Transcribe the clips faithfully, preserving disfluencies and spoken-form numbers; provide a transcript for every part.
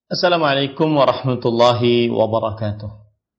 Assalamualaikum warahmatullahi wabarakatuh.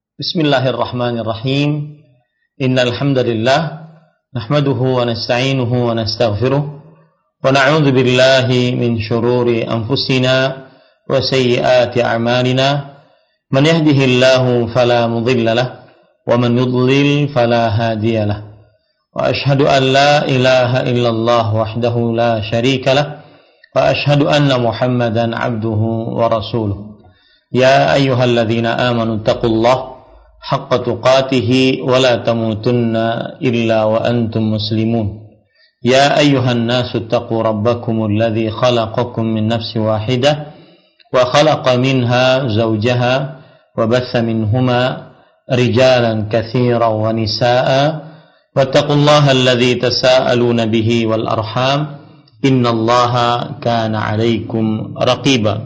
Bismillahirrahmanirrahim. Innal hamdalillah nahmaduhu wa nasta'inuhu wa nastaghfiruh wa na'udzu billahi min shururi anfusina wa sayyiati a'malina. Man yahdihillahu fala mudilla lahu wa man yudlil fala hadiya lahu. Wa ashhadu an la ilaha illallah wahdahu la syarika lahu wa ashhadu anna Muhammadan abduhu wa rasuluh. Ya ayyuhalladzina amanu taqullaha haqqa tuqatih wa la tamutunna illa wa antum muslimun. Ya ayyuhan nasu taqu rabbakumul ladzi khalaqakum min nafsin wahidah wa khalaqa minha zawjaha wa batha minhuma rijalan katsiran wa nisaa'a wattaqullaha alladzi tasaaluna bihi wal arham innallaha kana 'alaikum raqiba.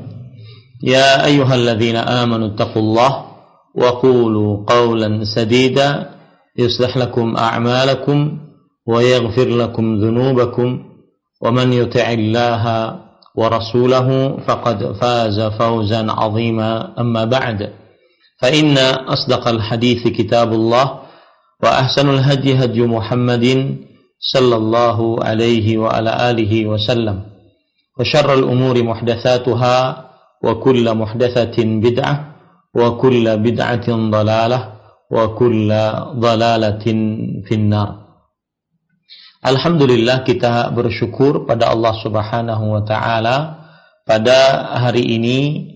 Ya ayyuhalladzina amanu taqullaha wa qulu qawlan sadida yuslih lakum a'malakum wa yaghfir lakum dhunubakum wa man yuti'illaha wa rasulahu faqad faza fawzan 'azima. Amma ba'd, fa inna asdaqal hadithi kitabullah wa ahsanul hadyi hadyu Muhammadin sallallahu alaihi wa ala alihi wa sallam wa syarrul umuri muhdatsatuha wa kullu muhdatsatin bid'ah wa kullu bid'atin dhalalah wa kullu dhalalatin finnar. Alhamdulillah, kita bersyukur pada Allah Subhanahu wa taala pada hari ini,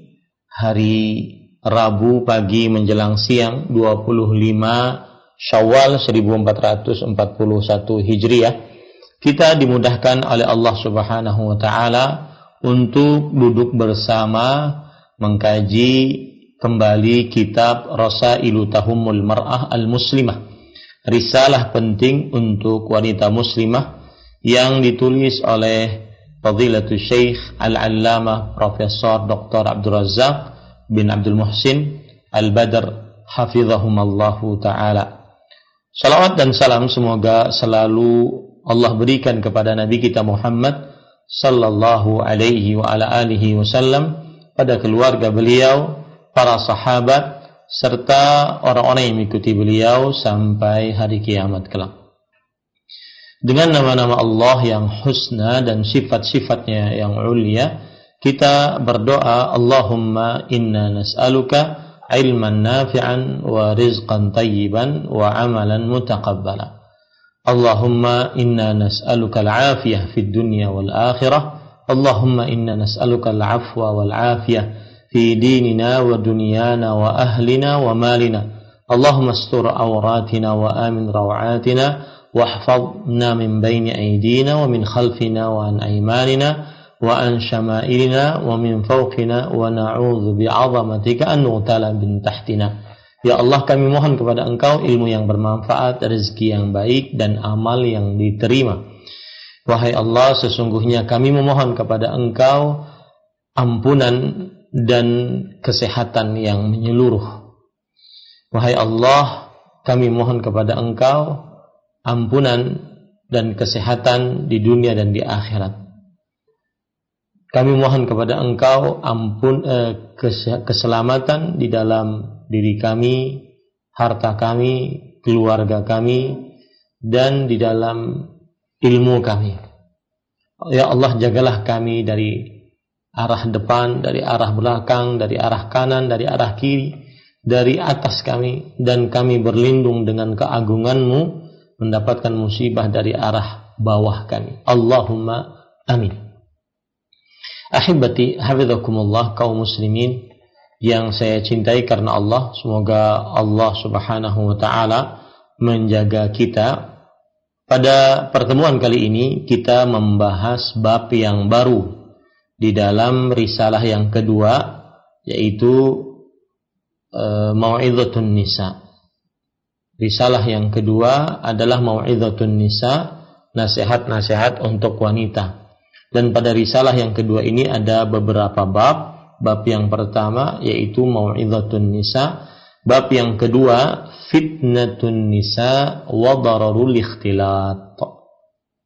hari Rabu pagi menjelang siang, dua puluh lima Syawal seribu empat ratus empat puluh satu Hijriah, kita dimudahkan oleh Allah Subhanahu wa taala untuk duduk bersama mengkaji kembali kitab Rasailu Tahumul Mar'ah Al-Muslimah, risalah penting untuk wanita muslimah yang ditulis oleh Fadilatul Syekh Al-Allamah Profesor Doktor Abdul Razak bin Abdul Muhsin Al-Badr hafizahumallahu taala. Salawat dan salam semoga selalu Allah berikan kepada Nabi kita Muhammad sallallahu alaihi wa ala alihi wasallam, pada keluarga beliau, para sahabat, serta orang-orang yang mengikuti beliau sampai hari kiamat kelak. Dengan nama-nama Allah yang husna dan sifat-sifatnya yang ulia, kita berdoa, Allahumma inna nas'aluka ilman nafi'an wa rizqan tayyiban wa amalan mutaqabbala. Allahumma inna nas'aluka al-afiyah fid dunya wal akhirah. Allahumma inna nas'aluka al-afwa wal afiyah fi dinina wa dunyana wa ahlina wa malina. Allahumma astur awratina wa amin rawatina wahfadna min bayni aydina wa min khalfina wa an aymanina wa an syama'ilina wa min fawqina wa na'udzu bi'azamatika an nughtala min tahtina. Ya Allah, kami mohon kepada Engkau ilmu yang bermanfaat, rezeki yang baik, dan amal yang diterima. Wahai Allah, sesungguhnya kami memohon kepada Engkau ampunan dan kesehatan yang menyeluruh. Wahai Allah, kami mohon kepada Engkau ampunan dan kesehatan di dunia dan di akhirat. Kami mohon kepada Engkau ampun eh, keselamatan di dalam diri kami, harta kami, keluarga kami, dan di dalam ilmu kami. Ya Allah, jagalah kami dari arah depan, dari arah belakang, dari arah kanan, dari arah kiri, dari atas kami, dan kami berlindung dengan keagungan-Mu mendapatkan musibah dari arah bawah kami. Allahumma amin. Ahibati hafizakumullah, kaum muslimin yang saya cintai karena Allah, semoga Allah Subhanahu wa taala menjaga kita. Pada pertemuan kali ini kita membahas bab yang baru di dalam risalah yang kedua, yaitu uh, Mau'izatun Nisa. Risalah yang kedua adalah Mau'izatun Nisa, nasihat-nasihat untuk wanita. Dan pada risalah yang kedua ini ada beberapa bab. Bab yang pertama yaitu Mau'izatun Nisa. Bab yang kedua Fitnatun Nisa wa dararul ikhtilat.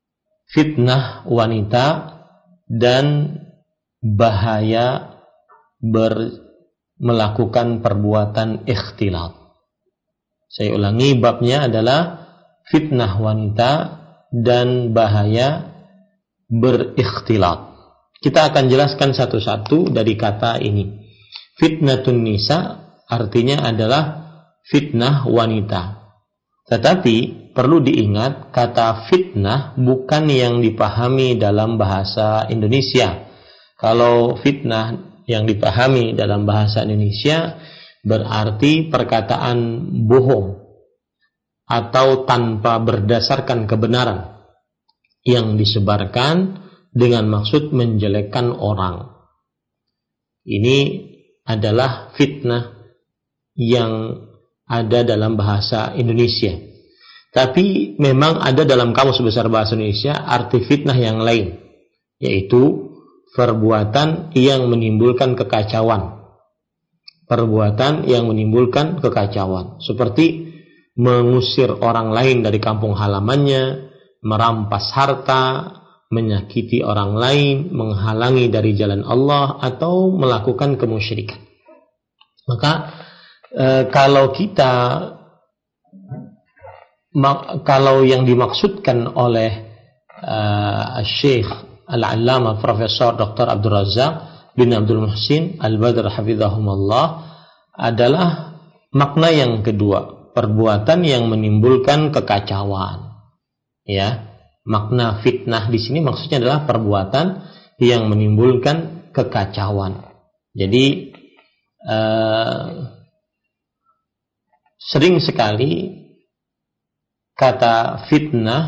Fitnah wanita dan bahaya ber, melakukan perbuatan ikhtilat. Saya ulangi, babnya adalah fitnah wanita dan bahaya berikhtilat. Kita akan jelaskan satu-satu dari kata ini. Fitnatun nisa artinya adalah fitnah wanita. Tetapi perlu diingat, kata fitnah bukan yang dipahami dalam bahasa Indonesia. Kalau fitnah yang dipahami dalam bahasa Indonesia berarti perkataan bohong atau tanpa berdasarkan kebenaran yang disebarkan dengan maksud menjelekkan orang. Ini adalah fitnah yang ada dalam bahasa Indonesia. Tapi memang ada dalam Kamus Besar Bahasa Indonesia arti fitnah yang lain, yaitu perbuatan yang menimbulkan kekacauan. Perbuatan yang menimbulkan kekacauan, seperti mengusir orang lain dari kampung halamannya, merampas harta, menyakiti orang lain, menghalangi dari jalan Allah, atau melakukan kemusyrikan. Maka e, kalau kita mak, kalau yang dimaksudkan oleh e, Syekh Al-Allamah Profesor Doktor Abdul Razak bin Abdul Muhsin Al-Badr hafizahumullah adalah makna yang kedua, perbuatan yang menimbulkan kekacauan. Ya. Makna fitnah di sini maksudnya adalah perbuatan yang menimbulkan kekacauan. Jadi eh, sering sekali kata fitnah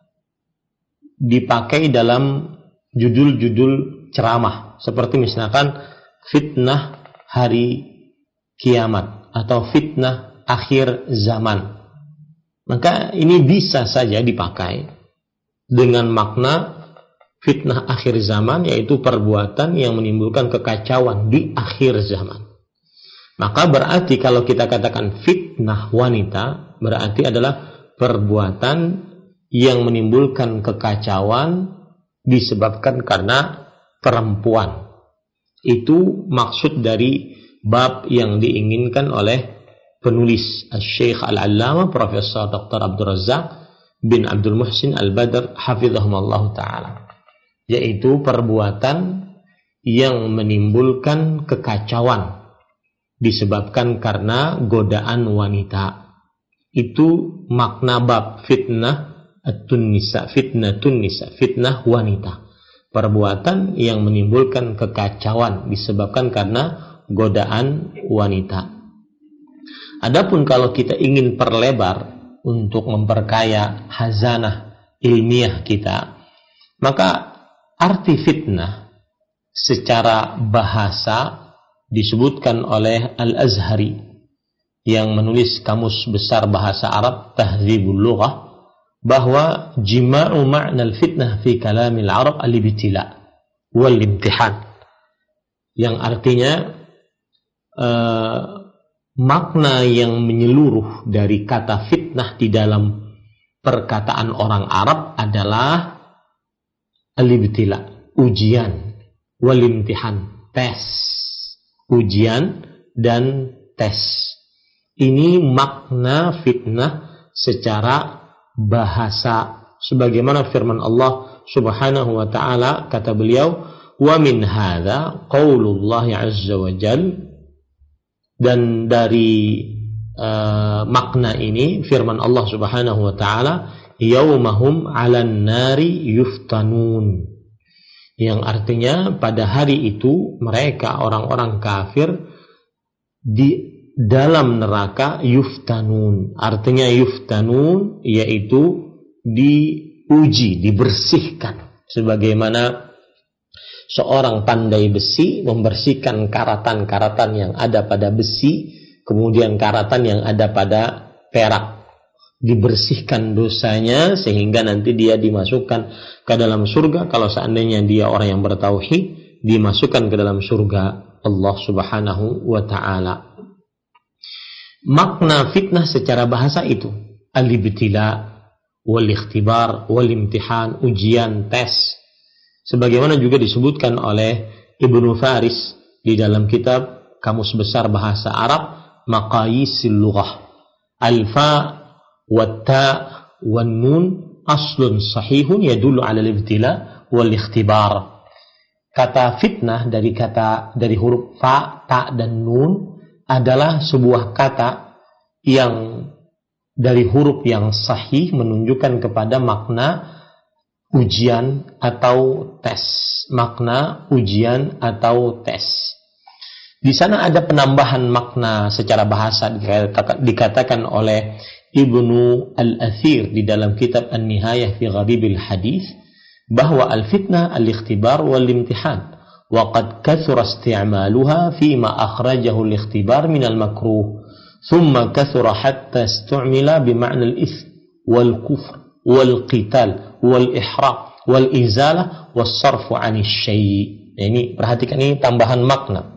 dipakai dalam judul-judul ceramah, seperti misalkan fitnah hari kiamat atau fitnah akhir zaman. Maka ini bisa saja dipakai dengan makna fitnah akhir zaman, yaitu perbuatan yang menimbulkan kekacauan di akhir zaman. Maka berarti kalau kita katakan fitnah wanita, berarti adalah perbuatan yang menimbulkan kekacauan disebabkan karena perempuan. Itu maksud dari bab yang diinginkan oleh penulis Syekh Al-Allamah Profesor Doktor Abdul Razak bin Abdul Muhsin Al-Badr hafizahumullah ta'ala, yaitu perbuatan yang menimbulkan kekacauan disebabkan karena godaan wanita. Itu makna bab fitnah at-tunnisa, fitnah tunnisa, fitnah wanita, perbuatan yang menimbulkan kekacauan disebabkan karena godaan wanita. Adapun kalau kita ingin perlebar untuk memperkaya hazanah ilmiah kita, maka arti fitnah secara bahasa disebutkan oleh Al-Azhari yang menulis Kamus Besar Bahasa Arab Tahdzibul Lughah, bahwa jima'u ma'na al-fitnah fi kalamil Arab al-ibtila wal imtihan, yang artinya uh, makna yang menyeluruh dari kata fitnah di dalam perkataan orang Arab adalah al-ibtila, ujian, wal imtihan, tes, ujian dan tes. Ini makna fitnah secara bahasa, sebagaimana firman Allah Subhanahu wa taala, kata beliau, wa min hadza qaulullah azza wa jalla, dan dari uh, makna ini firman Allah Subhanahu wa taala, yaumahum 'alan nari yuftanun, yang artinya pada hari itu mereka orang-orang kafir di dalam neraka yuftanun. Artinya yuftanun yaitu diuji, dibersihkan, sebagaimana seorang pandai besi membersihkan karatan-karatan yang ada pada besi, kemudian karatan yang ada pada perak, dibersihkan dosanya sehingga nanti dia dimasukkan ke dalam surga. Kalau seandainya dia orang yang bertauhid, dimasukkan ke dalam surga Allah Subhanahu wa ta'ala. Makna fitnah secara bahasa itu al-ibtila wal ikhtibar wal imtihan, ujian, tes, sebagaimana juga disebutkan oleh Ibnu Faris di dalam kitab Kamus Besar Bahasa Arab Maqayisil Lughah. Al-fa wa ta wa nun aslun sahihun yadullu ala al-ibtila wal ikhtibar. Kata fitnah dari kata dari huruf fa, ta dan nun adalah sebuah kata yang dari huruf yang sahih menunjukkan kepada makna ujian atau tes. Makna ujian atau tes. Di sana ada penambahan makna secara bahasa dikatakan oleh Ibnu Al-Athir di dalam kitab An-Nihayah fi Gharibil Hadis bahwa al-fitnah al-ikhtibar wal-imtihan wa qad kathura isti'maluha fi ma akhrajahu al-ikhtibar min al-makruh thumma kathura hatta istu'mila bi ma'na al-ithm wal-kufr wal-qital wal-ihraq wal-izalah was-sarfu 'ani syai'. Ini perhatikan, ini tambahan makna.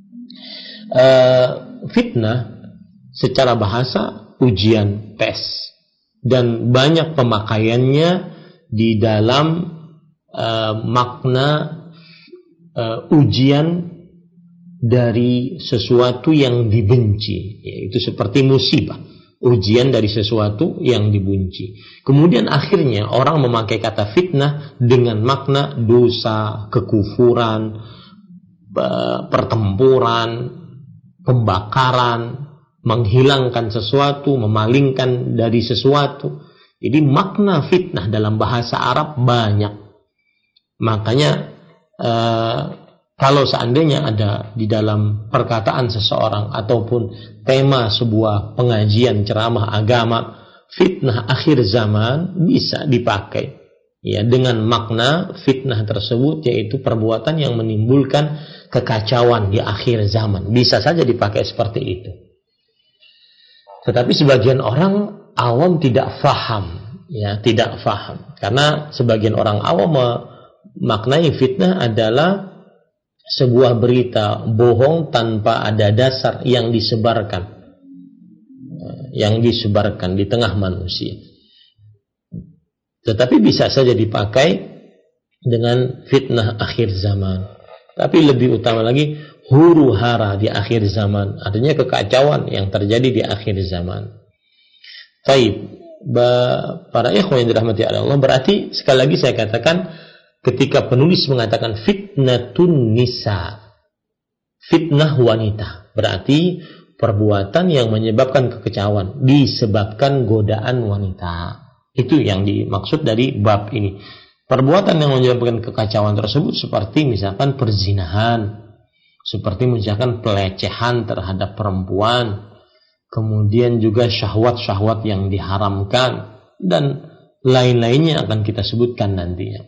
Uh, fitnah secara bahasa ujian, tes, dan banyak pemakaiannya di dalam Uh, makna uh, ujian dari sesuatu yang dibenci, yaitu seperti musibah, ujian dari sesuatu yang dibenci. Kemudian akhirnya orang memakai kata fitnah dengan makna dosa, kekufuran, uh, pertempuran, pembakaran, menghilangkan sesuatu, memalingkan dari sesuatu. Jadi makna fitnah dalam bahasa Arab banyak. Makanya eh, kalau seandainya ada di dalam perkataan seseorang ataupun tema sebuah pengajian ceramah agama, fitnah akhir zaman bisa dipakai ya dengan makna fitnah tersebut, yaitu perbuatan yang menimbulkan kekacauan di akhir zaman. Bisa saja dipakai seperti itu. Tetapi sebagian orang awam tidak faham, ya, tidak faham. Karena sebagian orang awam maknai fitnah adalah sebuah berita bohong tanpa ada dasar yang disebarkan yang disebarkan di tengah manusia. Tetapi bisa saja dipakai dengan fitnah akhir zaman. Tapi lebih utama lagi huru hara di akhir zaman, artinya kekacauan yang terjadi di akhir zaman. Taib, para ikhwan yang dirahmati Allah, berarti sekali lagi saya katakan, ketika penulis mengatakan fitnatun nisa, fitnah wanita, berarti perbuatan yang menyebabkan kekacauan disebabkan godaan wanita. Itu yang dimaksud dari bab ini. Perbuatan yang menyebabkan kekacauan tersebut seperti misalkan perzinahan, seperti misalkan pelecehan terhadap perempuan, kemudian juga syahwat-syahwat yang diharamkan, dan lain-lainnya akan kita sebutkan nantinya.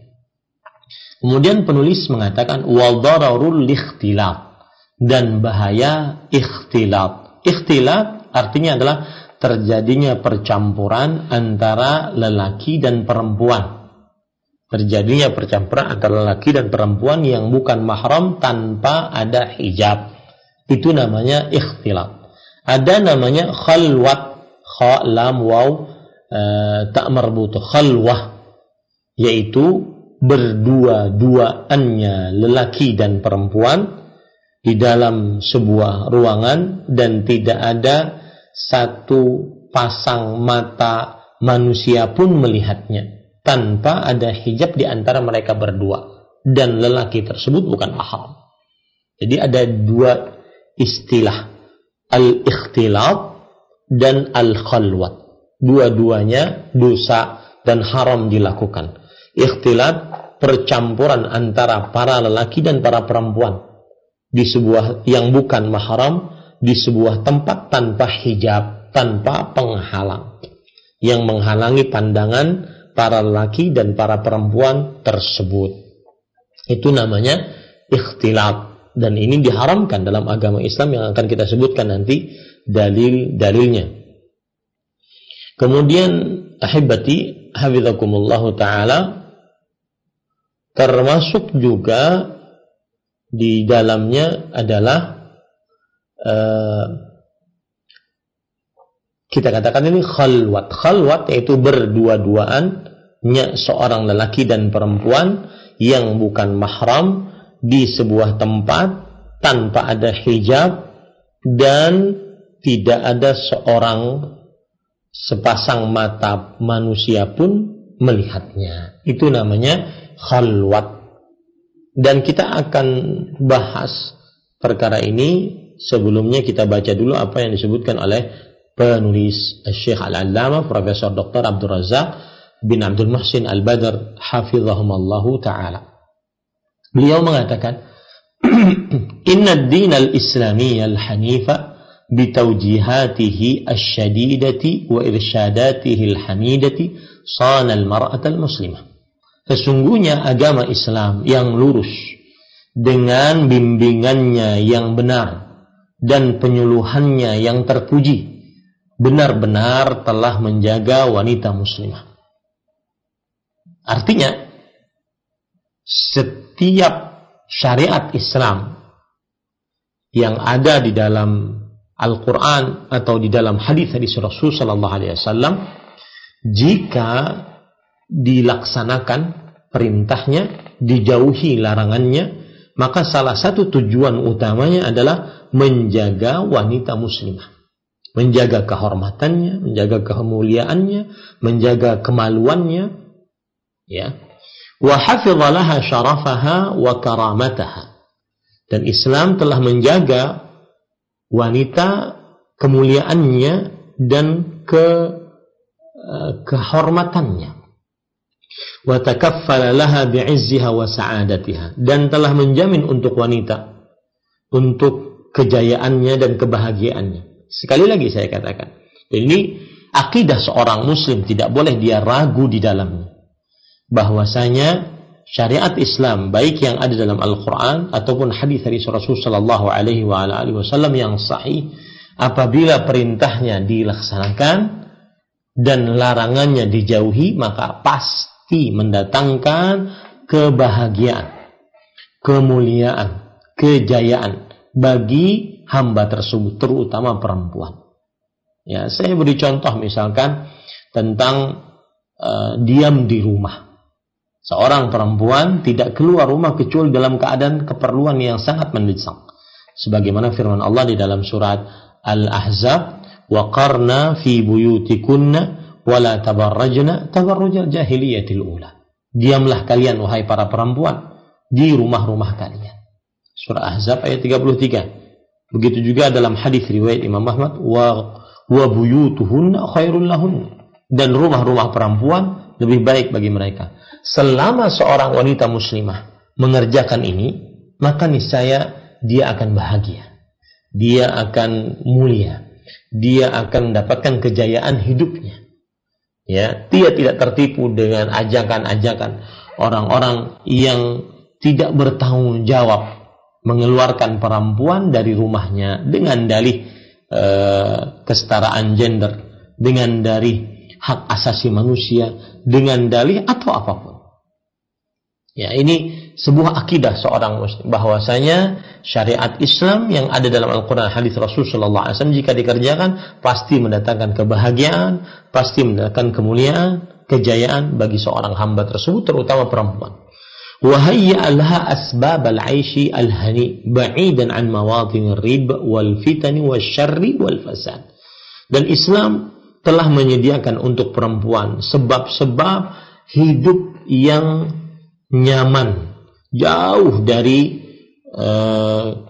Kemudian penulis mengatakan wal dararul ikhtilat, dan bahaya ikhtilat. Ikhtilat artinya adalah terjadinya percampuran antara lelaki dan perempuan. Terjadinya percampuran antara lelaki dan perempuan yang bukan mahram tanpa ada hijab. Itu namanya ikhtilat. Ada namanya khalwat, kha lam waw e, tak marbutuh, khalwah, yaitu berdua-duaannya lelaki dan perempuan di dalam sebuah ruangan dan tidak ada satu pasang mata manusia pun melihatnya, tanpa ada hijab di antara mereka berdua, dan lelaki tersebut bukan mahram. Jadi ada dua istilah, al-ikhtilat dan al-khalwat. Dua-duanya dosa dan haram dilakukan. Ikhtilat, percampuran antara para lelaki dan para perempuan di sebuah yang bukan mahram, di sebuah tempat tanpa hijab, tanpa penghalang yang menghalangi pandangan para lelaki dan para perempuan tersebut. Itu namanya ikhtilat, dan ini diharamkan dalam agama Islam yang akan kita sebutkan nanti dalil-dalilnya. Kemudian ahibati hafizakumullahu ta'ala, termasuk juga di dalamnya adalah uh, kita katakan ini khalwat. Khalwat yaitu berdua-duaannya seorang lelaki dan perempuan yang bukan mahram di sebuah tempat tanpa ada hijab dan tidak ada seorang sepasang mata manusia pun melihatnya. Itu namanya khalwat. Dan kita akan bahas perkara ini. Sebelumnya kita baca dulu apa yang disebutkan oleh penulis Syekh Al-Allamah Profesor Doktor Abdul Razak bin Abdul Muhsin Al-Badr hafizahumallahu ta'ala. Beliau mengatakan, Inna ad-din al-islamiyya al-hanifa bitawjihatihi asyadidati wa irsyadatihi al-hamidati sana al-mar'at al-muslimah. Sesungguhnya agama Islam yang lurus dengan bimbingannya yang benar dan penyuluhannya yang terpuji benar-benar telah menjaga wanita muslimah. Artinya, setiap syariat Islam yang ada di dalam Al-Quran atau di dalam hadis-hadis Rasul Sallallahu Alaihi Wasallam, jika dilaksanakan perintahnya, dijauhi larangannya, maka salah satu tujuan utamanya adalah menjaga wanita muslimah, menjaga kehormatannya, menjaga kemuliaannya, menjaga kemaluannya, ya. Wa hafidha laha syarafaha wa karamataha. Dan Islam telah menjaga wanita kemuliaannya dan ke uh, kehormatannya. Wa takaffala laha bi'izziha wa sa'adatiha, dan telah menjamin untuk wanita untuk kejayaannya dan kebahagiaannya. Sekali lagi saya katakan, ini akidah seorang muslim, tidak boleh dia ragu di dalamnya, bahwasanya syariat Islam baik yang ada dalam Al-Quran ataupun hadis dari Rasul Sallallahu Alaihi Wasallam yang sahih, apabila perintahnya dilaksanakan dan larangannya dijauhi, maka pasti mendatangkan kebahagiaan, kemuliaan, kejayaan bagi hamba tersebut, terutama perempuan. Ya, saya beri contoh misalkan tentang uh, diam di rumah. Seorang perempuan tidak keluar rumah kecuali dalam keadaan keperluan yang sangat mendesak. Sebagaimana firman Allah di dalam surat Al-Ahzab, wa qarna fi buyutikunna wa la tabarrajna tabarrujal jahiliyatil ula. Diamlah kalian wahai para perempuan di rumah-rumah kalian. Surah Ahzab ayat tiga puluh tiga. Begitu juga dalam hadis riwayat Imam Ahmad, wa wa buyutuhunna khairul lahun, dan rumah-rumah perempuan lebih baik bagi mereka. Selama seorang wanita muslimah mengerjakan ini, maka niscaya dia akan bahagia, dia akan mulia, dia akan mendapatkan kejayaan hidupnya. Ya, dia tidak tertipu dengan ajakan-ajakan orang-orang yang tidak bertanggung jawab mengeluarkan perempuan dari rumahnya dengan dalih e, kesetaraan gender, dengan dalih hak asasi manusia, dengan dalih atau apapun. Ya, ini sebuah akidah seorang muslim, bahwasanya syariat Islam yang ada dalam Al-Quran, hadis Rasul Sallallahu Alaihi Wasallam, jika dikerjakan pasti mendatangkan kebahagiaan, pasti mendatangkan kemuliaan, kejayaan bagi seorang hamba tersebut, terutama perempuan. وهيأ لها أسباب العيش الهني بعيدا عن مواطن الربا والفتن والشر والفساد. Dan Islam telah menyediakan untuk perempuan sebab-sebab hidup yang nyaman, jauh dari uh,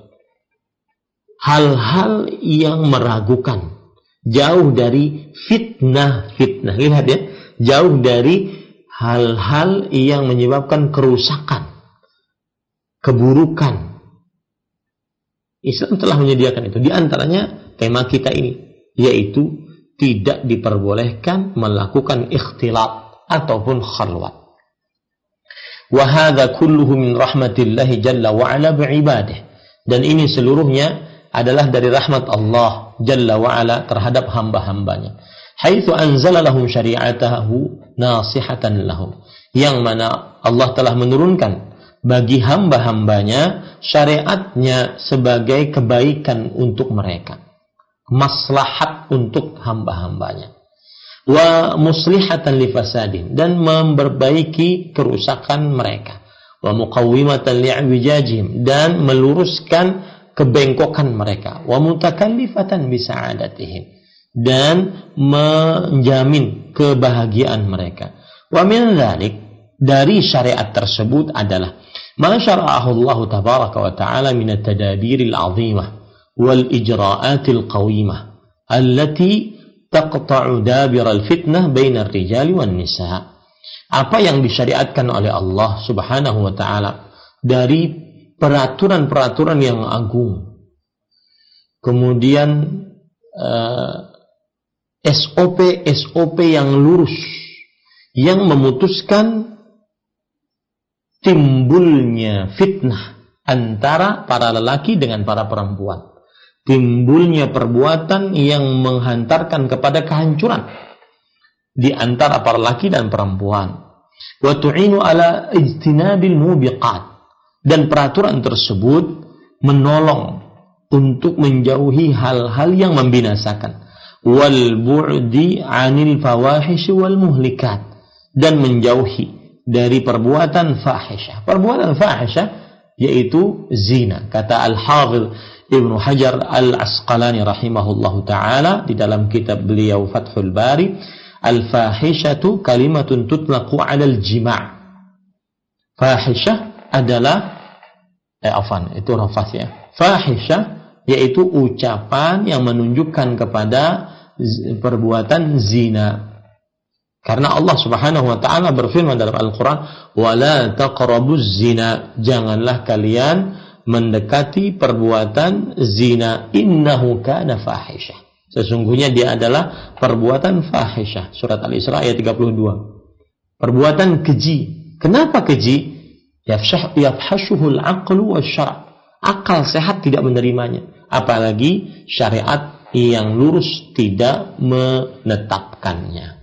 hal-hal yang meragukan, jauh dari fitnah-fitnah. Lihat ya, jauh dari hal-hal yang menyebabkan kerusakan, keburukan. Islam telah menyediakan itu. Di antaranya tema kita ini, yaitu tidak diperbolehkan melakukan ikhtilat ataupun khalwat. Wa hadza kulluhu min rahmatillahi jalla wa ala bi'ibadihi. Dan ini seluruhnya adalah dari rahmat Allah jalla wa ala terhadap hamba-hambanya. Haitsu anzala lahum syari'atahu nasihatan lahum, yang mana Allah telah menurunkan bagi hamba-hambanya syariatnya sebagai kebaikan untuk mereka, maslahat untuk hamba-hambanya, wa muslihatan li fasadin, dan memperbaiki kerusakan mereka, wa muqawwimatan li'wijajihim, dan meluruskan kebengkokan mereka, wa mutakallifatan bisa'adatihim, dan menjamin kebahagiaan mereka. Wa min dzalik, dari syariat tersebut adalah ma syara'ahu Allah tabaraka wa ta'ala min at-tadabiril 'azimah wal ijra'atil qawimah allati taqta'u dabiral fitnah bainar rijali wan nisa. Apa yang disyariatkan oleh Allah Subhanahu wa ta'ala dari peraturan-peraturan yang agung, kemudian uh, S O P S O P yang lurus, yang memutuskan timbulnya fitnah antara para lelaki dengan para perempuan, timbulnya perbuatan yang menghantarkan kepada kehancuran di antara para lelaki dan perempuan. Wa tu'inu ala ijtinabil mubiqat, dan peraturan tersebut menolong untuk menjauhi hal-hal yang membinasakan. Wal bu'di 'anil fawahish wal muhlikat, dan menjauhi dari perbuatan fahisyah. Perbuatan fahisyah yaitu zina. Kata Al-Hafidz Ibnu Hajar Al-Asqalani rahimahullahu taala di dalam kitab beliau Fathul Bari, al-fahishatu kalimatun tutlaqu 'alal jima'. Fahisyah adalah eh afan, itu rafas ya. Fahisyah yaitu ucapan yang menunjukkan kepada perbuatan zina. Karena Allah Subhanahu wa ta'ala berfirman dalam Al-Quran, وَلَا تَقْرَبُوا الزِّنَا, janganlah kalian mendekati perbuatan zina, innahu kana fahisyah, sesungguhnya dia adalah perbuatan fahisyah. Surat Al-Isra ayat tiga puluh dua. Perbuatan keji. Kenapa keji? Yafhashuhul aqlu wasyara'. Akal sehat tidak menerimanya, apalagi syariat yang lurus tidak menetapkannya.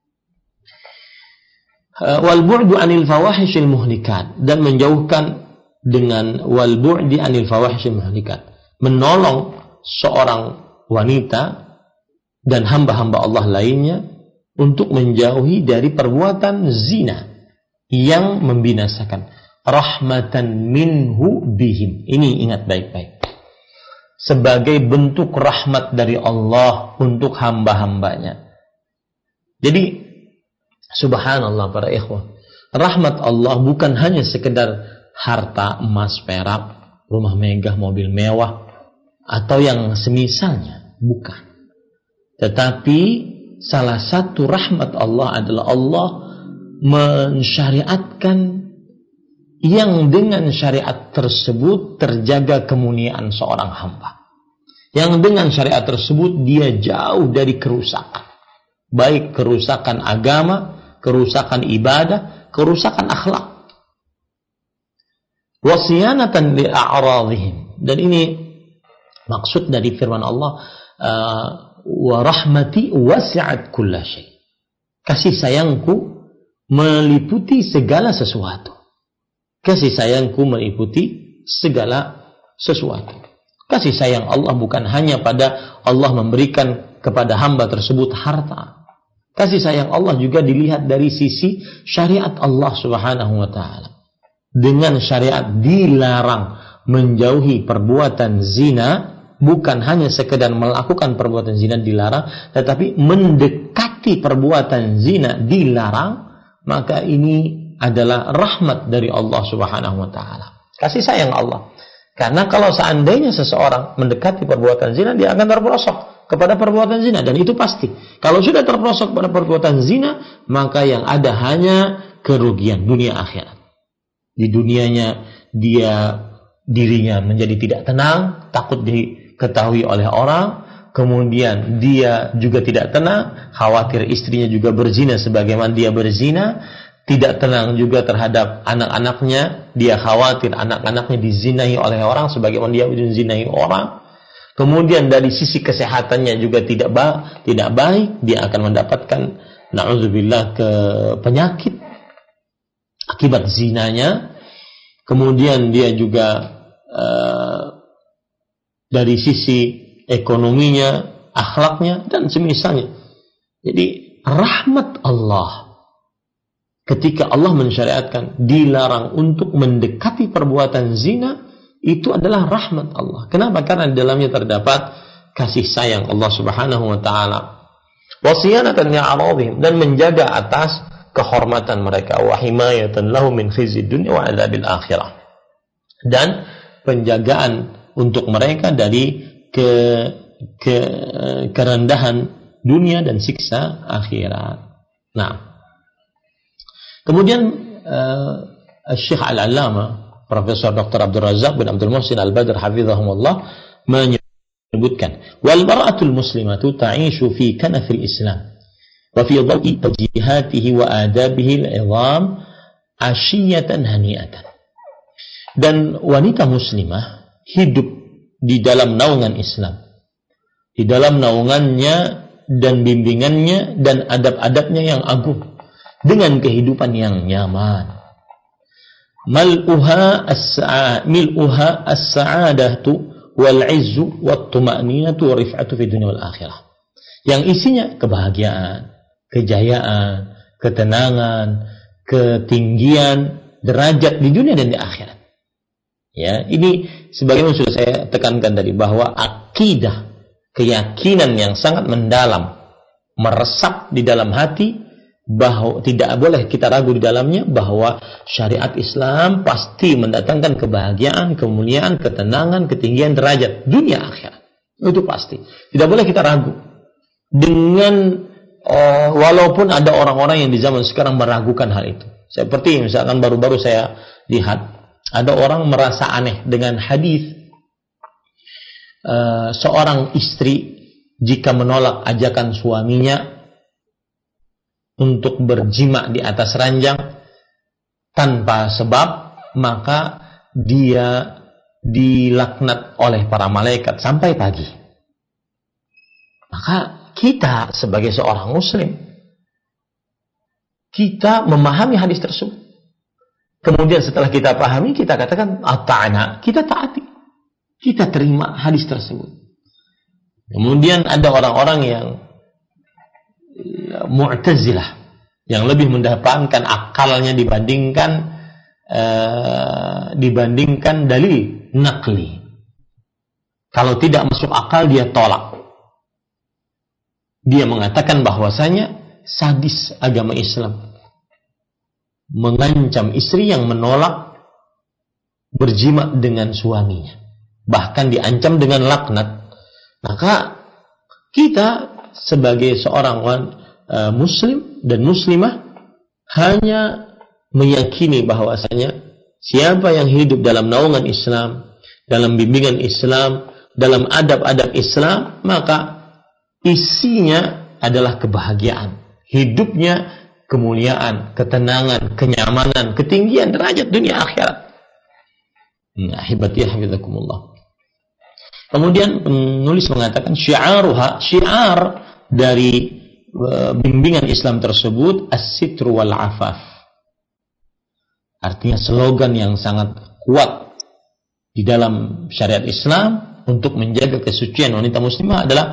Wal bu'du 'anil fawahishil muhlikat, dan menjauhkan dengan wal bu'di 'anil fawahishil muhlikat, menolong seorang wanita dan hamba-hamba Allah lainnya untuk menjauhi dari perbuatan zina yang membinasakan. Rahmatan minhu bihim. Ini ingat baik-baik. Sebagai bentuk rahmat dari Allah untuk hamba-hambanya. Jadi, subhanallah para ikhwah, rahmat Allah bukan hanya sekedar harta, emas, perak, rumah megah, mobil mewah, atau yang semisalnya. Bukan. Tetapi salah satu rahmat Allah adalah Allah mensyariatkan yang dengan syariat tersebut terjaga kemuliaan seorang hamba. Yang dengan syariat tersebut dia jauh dari kerusakan. Baik kerusakan agama, kerusakan ibadah, kerusakan akhlak. Wasiyanatan li'a'radhihim. Dan ini maksud dari firman Allah, uh, wa rahmati wasi'at kulla syai'. Kasih sayangku meliputi segala sesuatu. Kasih sayangku meliputi segala sesuatu. Kasih sayang Allah bukan hanya pada Allah memberikan kepada hamba tersebut harta. Kasih sayang Allah juga dilihat dari sisi syariat Allah Subhanahu wa ta'ala. Dengan syariat dilarang menjauhi perbuatan zina, bukan hanya sekedar melakukan perbuatan zina dilarang, tetapi mendekati perbuatan zina dilarang, maka ini adalah rahmat dari Allah Subhanahu wa ta'ala. Kasih sayang Allah. Karena kalau seandainya seseorang mendekati perbuatan zina, dia akan terperosok kepada perbuatan zina. Dan itu pasti. Kalau sudah terperosok pada perbuatan zina, maka yang ada hanya kerugian dunia akhirat. Di dunianya dia dirinya menjadi tidak tenang, takut diketahui oleh orang. Kemudian dia juga tidak tenang, khawatir istrinya juga berzina sebagaimana dia berzina. Tidak tenang juga terhadap anak-anaknya. Dia khawatir anak-anaknya dizinai oleh orang sebagaimana dia dizinai orang. Kemudian dari sisi kesehatannya juga tidak ba- tidak baik. Dia akan mendapatkan na'udzubillah ke penyakit akibat zinanya. Kemudian dia juga uh, dari sisi ekonominya, akhlaknya, dan semisalnya. Jadi rahmat Allah ketika Allah mensyariatkan dilarang untuk mendekati perbuatan zina, itu adalah rahmat Allah. Kenapa? Karena di dalamnya terdapat kasih sayang Allah Subhanahu wa taala. Wasiyanatan li'aradihim, dan menjaga atas kehormatan mereka, wa himayatan lahum min khizyid dunya wa adzabil akhirah. Dan penjagaan untuk mereka dari ke, ke kerendahan dunia dan siksa akhirat. Nah, kemudian uh, Syekh Al-Allamah Profesor Doktor Abdul Razak bin Abdul Muhsin Al-Badr hafizahumullah menyebutkan, wal mar'atul muslimatu ta'ishu fi kanafil Islam wa fi dhawi tawjihatihi wa adabihi al-'idham 'ashiyatan hani'atan. Dan wanita muslimah hidup di dalam naungan Islam, di dalam naungannya dan bimbingannya dan adab-adabnya yang agung, dengan kehidupan yang nyaman. Mal'uha as-sa'a mil'uha as-sa'adatu wal 'izzu wat tuma'ninatu wa rif'atu fid dunya wal akhirah. Yang isinya kebahagiaan, kejayaan, ketenangan, ketinggian derajat di dunia dan di akhirat. Ya, ini sebagaimana sudah saya tekankan tadi, bahwa akidah, keyakinan yang sangat mendalam meresap di dalam hati, bahwa tidak boleh kita ragu di dalamnya bahwa syariat Islam pasti mendatangkan kebahagiaan, kemuliaan, ketenangan, ketinggian derajat dunia akhirat. Itu pasti. Tidak boleh kita ragu. Dengan uh, walaupun ada orang-orang yang di zaman sekarang meragukan hal itu. Seperti misalkan baru-baru saya lihat ada orang merasa aneh dengan hadis uh, seorang istri jika menolak ajakan suaminya untuk berjima di atas ranjang tanpa sebab, maka dia dilaknat oleh para malaikat sampai pagi. Maka kita sebagai seorang muslim, kita memahami hadis tersebut. Kemudian setelah kita pahami, kita katakan ata'ana, kita taati, kita terima hadis tersebut. Kemudian ada orang-orang yang Mu'tazilah yang lebih mendepankan akalnya dibandingkan uh, dibandingkan dalil naqli. Kalau tidak masuk akal dia tolak. Dia mengatakan bahwasanya sadis agama Islam mengancam istri yang menolak berjima dengan suaminya, bahkan diancam dengan laknat. Maka kita sebagai seorang uh, muslim dan muslimah hanya meyakini bahwasanya siapa yang hidup dalam naungan Islam, dalam bimbingan Islam, dalam adab-adab Islam, maka isinya adalah kebahagiaan, hidupnya kemuliaan, ketenangan, kenyamanan, ketinggian derajat dunia akhirat. Nah, hibati hafizakumullah. Kemudian penulis mengatakan syiaruha, syiar dari uh, bimbingan Islam tersebut as-sitru wal afaf. Artinya slogan yang sangat kuat di dalam syariat Islam untuk menjaga kesucian wanita muslimah adalah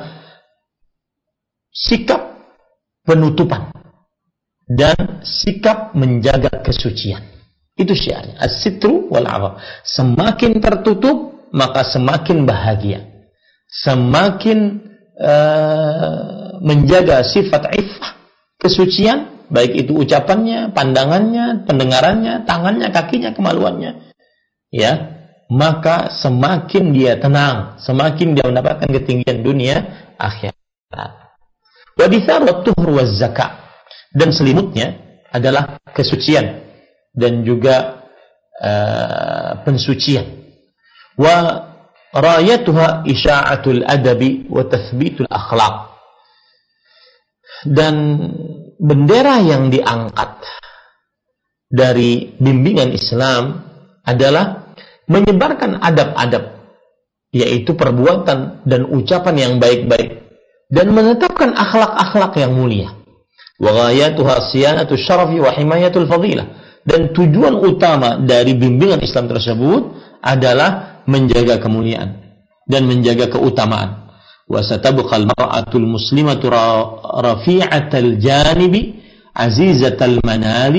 sikap penutupan dan sikap menjaga kesucian. Itu syiarnya, as-sitru wal afaf. Semakin tertutup maka semakin bahagia, semakin uh, menjaga sifat iffah, kesucian, baik itu ucapannya, pandangannya, pendengarannya, tangannya, kakinya, kemaluannya, ya, maka semakin dia tenang, semakin dia mendapatkan ketinggian dunia akhirat. Wadithar wa tuhur wa zakat, dan selimutnya adalah kesucian dan juga uh, pensucian. Wa rayatuha isya'atul adabi wa tathbitul akhlaq, dan bendera yang diangkat dari bimbingan Islam adalah menyebarkan adab-adab, yaitu perbuatan dan ucapan yang baik-baik, dan menetapkan akhlak-akhlak yang mulia. Wa ghayatuha siyanatul syarafi wa himayatul fadilah, dan tujuan utama dari bimbingan Islam tersebut adalah menjaga kemuliaan dan menjaga keutamaan. Wa satabqal mar'atul muslimatu rafi'atal janibi azizatal manali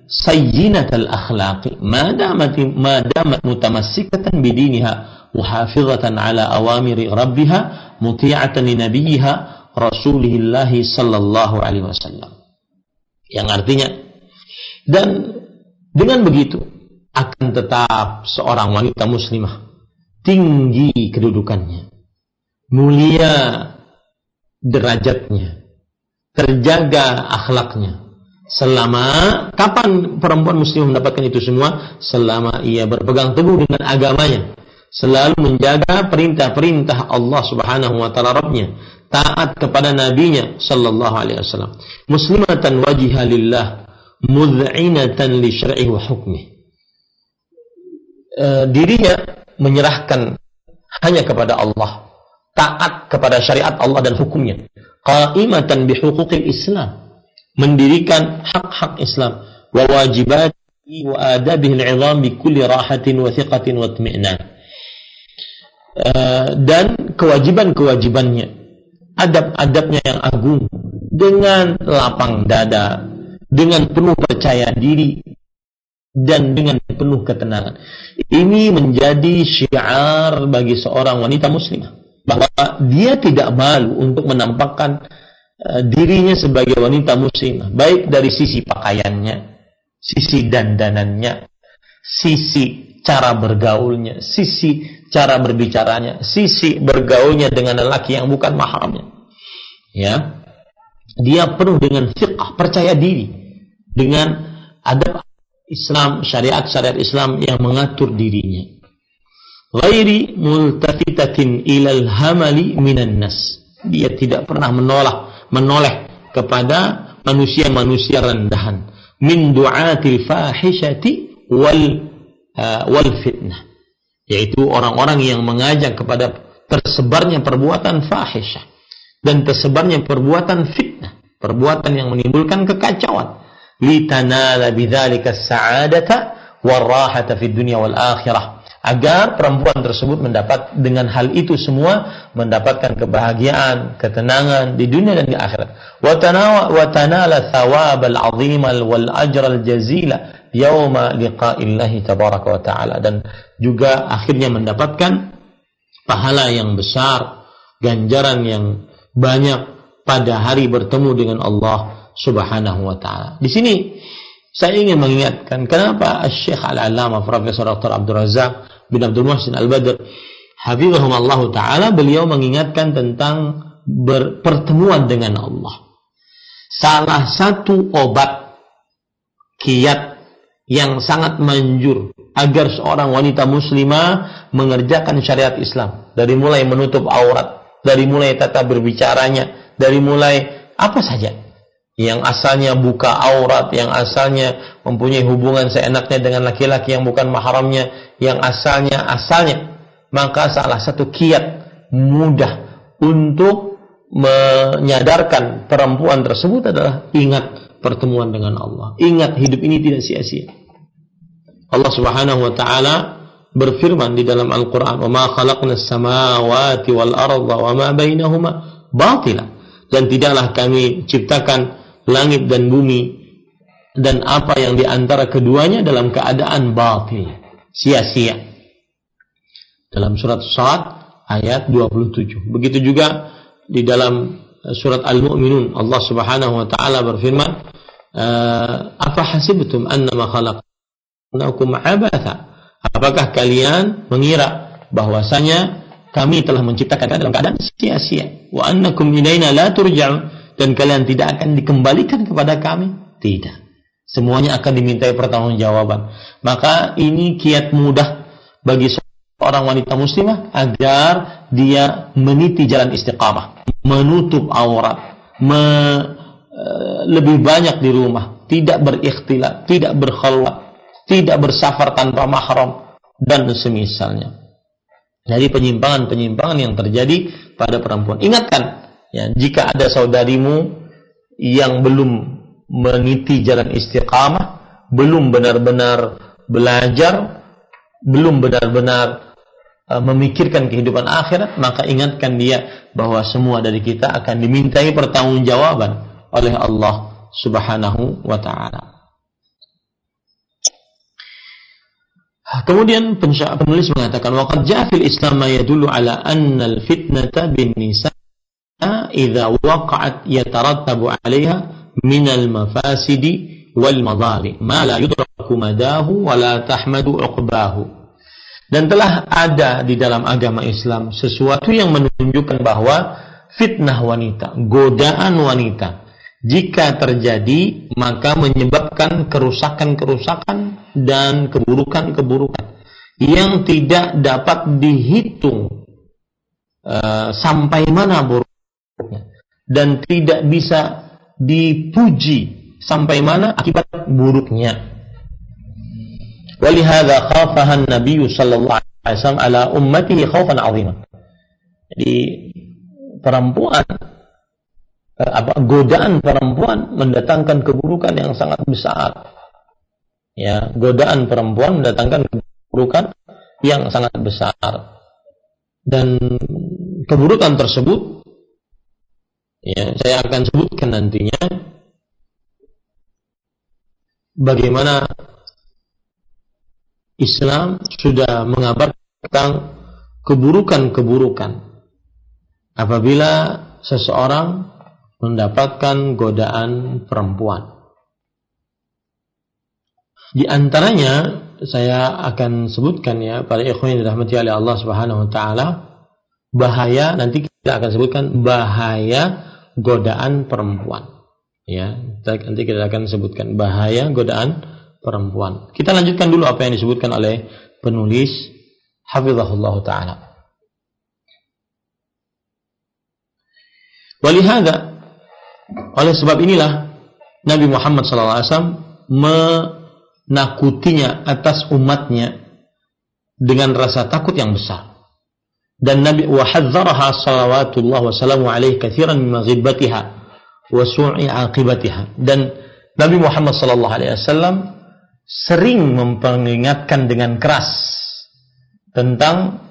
sayyinatal akhlaqi ma damat ma damat mutamassikatan bidiniha wa hafizatan ala awamiri rabbiha muti'atan li nabiyha rasulillah sallallahu alaihi wasallam. Yang artinya, dan dengan begitu akan tetap seorang wanita muslimah tinggi kedudukannya, mulia derajatnya, terjaga akhlaknya. Selama kapan perempuan muslim mendapatkan itu semua? Selama ia berpegang teguh dengan agamanya, selalu menjaga perintah-perintah Allah Subhanahu wa taala Rabbnya, taat kepada nabinya sallallahu alaihi wasallam, muslimatan wajha lillah, mud'inatan li syar'ihi wa hukmihi. E, dirinya menyerahkan hanya kepada Allah, taat kepada syariat Allah dan hukumnya, qa'imatan bi huquqil Islam, mendirikan hak-hak Islam, wa wajibati wa adabihi al-'idham bi kulli rahatin wa thiqatin wa itmi'nan, uh, dan kewajiban-kewajibannya, adab-adabnya yang agung, dengan lapang dada, dengan penuh percaya diri, dan dengan penuh ketenangan. Ini menjadi syiar bagi seorang wanita muslimah, bahwa dia tidak malu untuk menampakkan dirinya sebagai wanita muslimah, baik dari sisi pakaiannya, sisi dandanannya, sisi cara bergaulnya, sisi cara berbicaranya, sisi bergaulnya dengan lelaki yang bukan mahramnya. Ya, dia penuh dengan fiqh, percaya diri, dengan adab Islam, syariat-syariat Islam yang mengatur dirinya. Ghairi multafitatin ilal hamali minan nas. Dia tidak pernah menolak menoleh kepada manusia-manusia rendahan, min du'atil fahishati wal uh, wal fitnah, yaitu orang-orang yang mengajak kepada tersebarnya perbuatan fahisyah dan tersebarnya perbuatan fitnah, perbuatan yang menimbulkan kekacauan, litanala bidzalika as-sa'adata war rahata fid dunya wal akhirah, agar perempuan tersebut mendapat dengan hal itu semua mendapatkan kebahagiaan, ketenangan di dunia dan di akhirat. Wa tanala thawabal azimal wal ajral jazila yauma liqa'illahi tabaraka wa ta'ala, dan juga akhirnya mendapatkan pahala yang besar, ganjaran yang banyak pada hari bertemu dengan Allah Subhanahu wa ta'ala. Di sini saya ingin mengingatkan kenapa Syekh Al-Allamah Profesor Doktor Abdul Razak bin Abdul Muhsin Al-Badr hafizahumullah ta'ala, beliau mengingatkan tentang berpertemuan dengan Allah. Salah satu obat kiat yang sangat manjur agar seorang wanita muslimah mengerjakan syariat Islam, dari mulai menutup aurat, dari mulai tata berbicaranya, dari mulai apa saja yang asalnya buka aurat, yang asalnya mempunyai hubungan seenaknya dengan laki-laki yang bukan mahramnya, yang asalnya asalnya, maka salah satu kiat mudah untuk menyadarkan perempuan tersebut adalah ingat pertemuan dengan Allah. Ingat hidup ini tidak sia-sia. Allah Subhanahu wa taala berfirman di dalam Al-Qur'an, "Wa ma khalaqnas samawati wal arda wa ma bainahuma batila." Dan tidaklah kami ciptakan langit dan bumi dan apa yang di antara keduanya dalam keadaan batil, sia-sia. Dalam surat Shad ayat dua puluh tujuh. Begitu juga di dalam surat Al-Mu'minun, Allah Subhanahu wa taala berfirman, "Afa hasibtum annama khalaqnakum abatha?" Apakah kalian mengira bahwasanya kami telah menciptakan kalian dalam keadaan sia-sia? Wa annakum ilaina la turja'un, dan kalian tidak akan dikembalikan kepada kami? Tidak. Semuanya akan dimintai pertanggungjawaban. Maka ini kiat mudah bagi seorang wanita muslimah agar dia meniti jalan istiqamah, menutup aurat, me, e, lebih banyak di rumah, tidak berikhtilat, tidak berkhalwat, tidak bersafar tanpa mahram, dan semisalnya. Dari penyimpangan-penyimpangan yang terjadi pada perempuan. Ingatkan, ya, jika ada saudarimu yang belum meniti jalan istiqamah, belum benar-benar belajar, belum benar-benar uh, memikirkan kehidupan akhirat, maka ingatkan dia bahwa semua dari kita akan dimintai pertanggungjawaban oleh Allah Subhanahu wa ta'ala. Kemudian penulis mengatakan waqad ja'a fil Islam ma yadullu ala anna al-fitnata bin nisa idza waqa'at yatarattabu 'alayha min al-mafasidi wal madari ma la yudraku madahu wa la tahmadu 'uqbahu. Dan telah ada di dalam agama Islam sesuatu yang menunjukkan bahwa fitnah wanita, godaan wanita, jika terjadi maka menyebabkan kerusakan-kerusakan dan keburukan-keburukan yang tidak dapat dihitung uh, sampai mana buruknya dan tidak bisa dipuji sampai mana akibat buruknya. Walihada khafahan Nabi sallallahu alaihi wasallam ala ummatihi khaufan 'azima. Jadi perempuan apa godaan perempuan mendatangkan keburukan yang sangat besar. Ya, godaan perempuan mendatangkan keburukan yang sangat besar. Dan keburukan tersebut ya, saya akan sebutkan nantinya bagaimana Islam sudah mengabarkan tentang keburukan-keburukan apabila seseorang mendapatkan godaan perempuan. Di antaranya saya akan sebutkan ya para ikhwan yang dirahmati oleh Allah Subhanahu wa taala, bahaya, nanti kita akan sebutkan bahaya godaan perempuan. Ya, nanti kita akan sebutkan bahaya godaan perempuan. Kita lanjutkan dulu apa yang disebutkan oleh penulis hafizahullah taala. Walihada, oleh sebab inilah Nabi Muhammad sallallahu alaihi wasallam menakutinya atas umatnya dengan rasa takut yang besar. Dan Nabi wa hadzaraha salawatullah wa salamu alaihi katsiran min maghibatiha wa su'i aqibatiha. Dan Nabi Muhammad sallallahu alaihi wasallam sering memperingatkan dengan keras tentang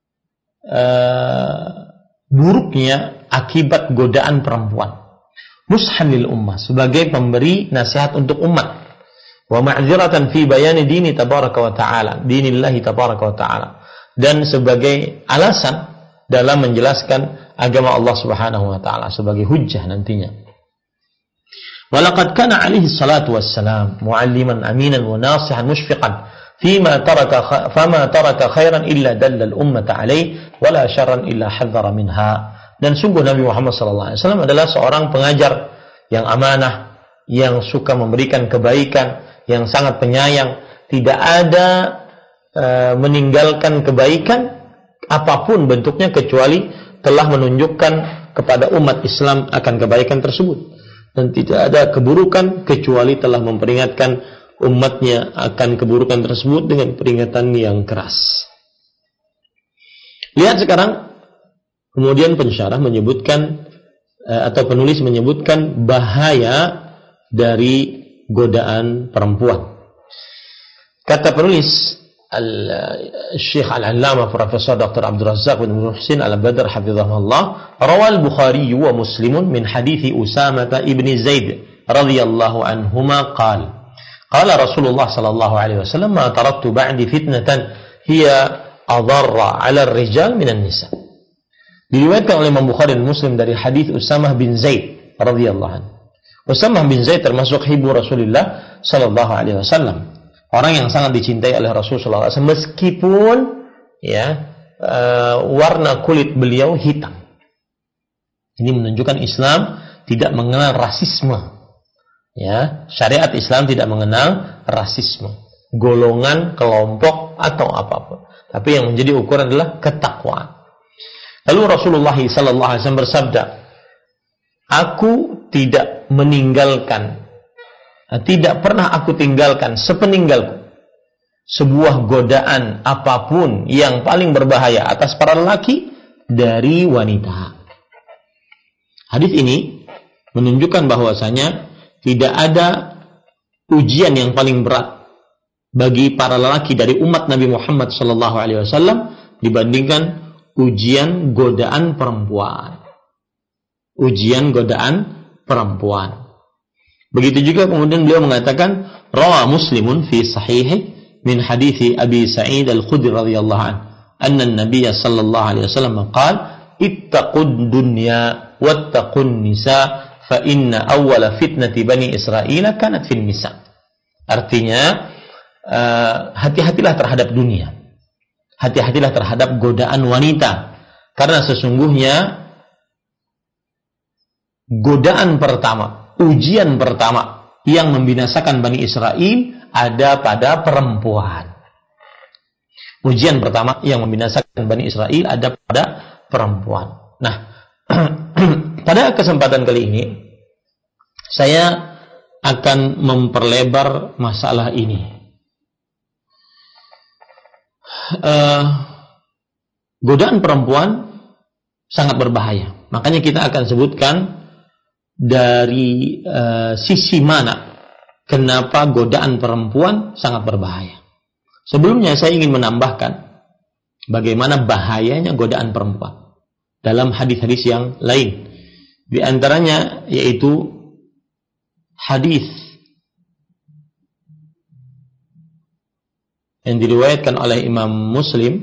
uh, buruknya akibat godaan perempuan. Nushan lil ummah, sebagai pemberi nasihat untuk umat. Wa ma'dziratan fi bayani dini tabaraka wa ta'ala, dinillahi tabaraka wa ta'ala. Dan sebagai alasan dalam menjelaskan agama Allah Subhanahu wa taala sebagai hujjah nantinya. ولقد كان عليه الصلاة والسلام معلما أمينا وناصحا مشفقا فيما ترك فما ترك خيرا إلا دل الأمة عليه ولا شرا إلا حذر منها. Dan sungguh Nabi Muhammad sallallahu alaihi wasallam adalah seorang pengajar yang amanah, yang suka memberikan kebaikan, yang sangat penyayang, tidak ada uh, meninggalkan kebaikan apapun bentuknya kecuali telah menunjukkan kepada umat Islam akan kebaikan tersebut. Dan tidak ada keburukan kecuali telah memperingatkan umatnya akan keburukan tersebut dengan peringatan yang keras. Lihat sekarang, kemudian pensyarah menyebutkan atau penulis menyebutkan bahaya dari godaan perempuan. Kata penulis Al-Syekh Al-Allamah Profesor Doktor Abdul Razzaq bin Muhsin Al-Badr hafizahullah, rawal Bukhari wa Muslim min hadithi Usamah ibn Zaid radhiyallahu anhuma qala qala Rasulullah sallallahu alaihi wasallam ma taraktu ba'di fitnatan hiya adarra 'ala ar-rijal min an-nisa. Diriwayatkan oleh Imam Bukhari dan Muslim dari hadis Usamah bin Zaid radhiyallahu anhu. Usamah bin Zaid termasuk hibu Rasulullah sallallahu alaihi wasallam. Orang yang sangat dicintai oleh Rasulullah sallallahu alaihi wasallam meskipun ya uh, warna kulit beliau hitam. Ini menunjukkan Islam tidak mengenal rasisme. Ya, syariat Islam tidak mengenal rasisme, golongan, kelompok atau apapun. Tapi yang menjadi ukuran adalah ketakwaan. Lalu Rasulullah sallallahu alaihi wasallam bersabda, "Aku tidak meninggalkan Tidak pernah aku tinggalkan sepeninggalku sebuah godaan apapun yang paling berbahaya atas para lelaki dari wanita." Hadis ini menunjukkan bahwasanya tidak ada ujian yang paling berat bagi para lelaki dari umat Nabi Muhammad sallallahu alaihi wasallam dibandingkan ujian godaan perempuan. Ujian godaan perempuan. Begitu juga kemudian beliau mengatakan rawa Muslimun fi sahihi min hadithi Abi Sa'id Al-Khudri radhiyallahu anhu, anna an-nabiy sallallahu alaihi wasallam qala ittaqud dunya wattaqun nisa fa inna awwala fitnati bani Israil kanat fin nisa. Artinya uh, hati-hatilah terhadap dunia. Hati-hatilah terhadap godaan wanita, karena sesungguhnya godaan pertama, ujian pertama yang membinasakan Bani Israel ada pada perempuan. Ujian pertama yang membinasakan Bani Israel ada pada perempuan. Nah, pada kesempatan kali ini saya akan memperlebar masalah ini. Uh, godaan perempuan sangat berbahaya. Makanya kita akan sebutkan dari uh, sisi mana kenapa godaan perempuan sangat berbahaya. Sebelumnya saya ingin menambahkan bagaimana bahayanya godaan perempuan dalam hadis-hadis yang lain. Di antaranya yaitu hadis yang diriwayatkan oleh Imam Muslim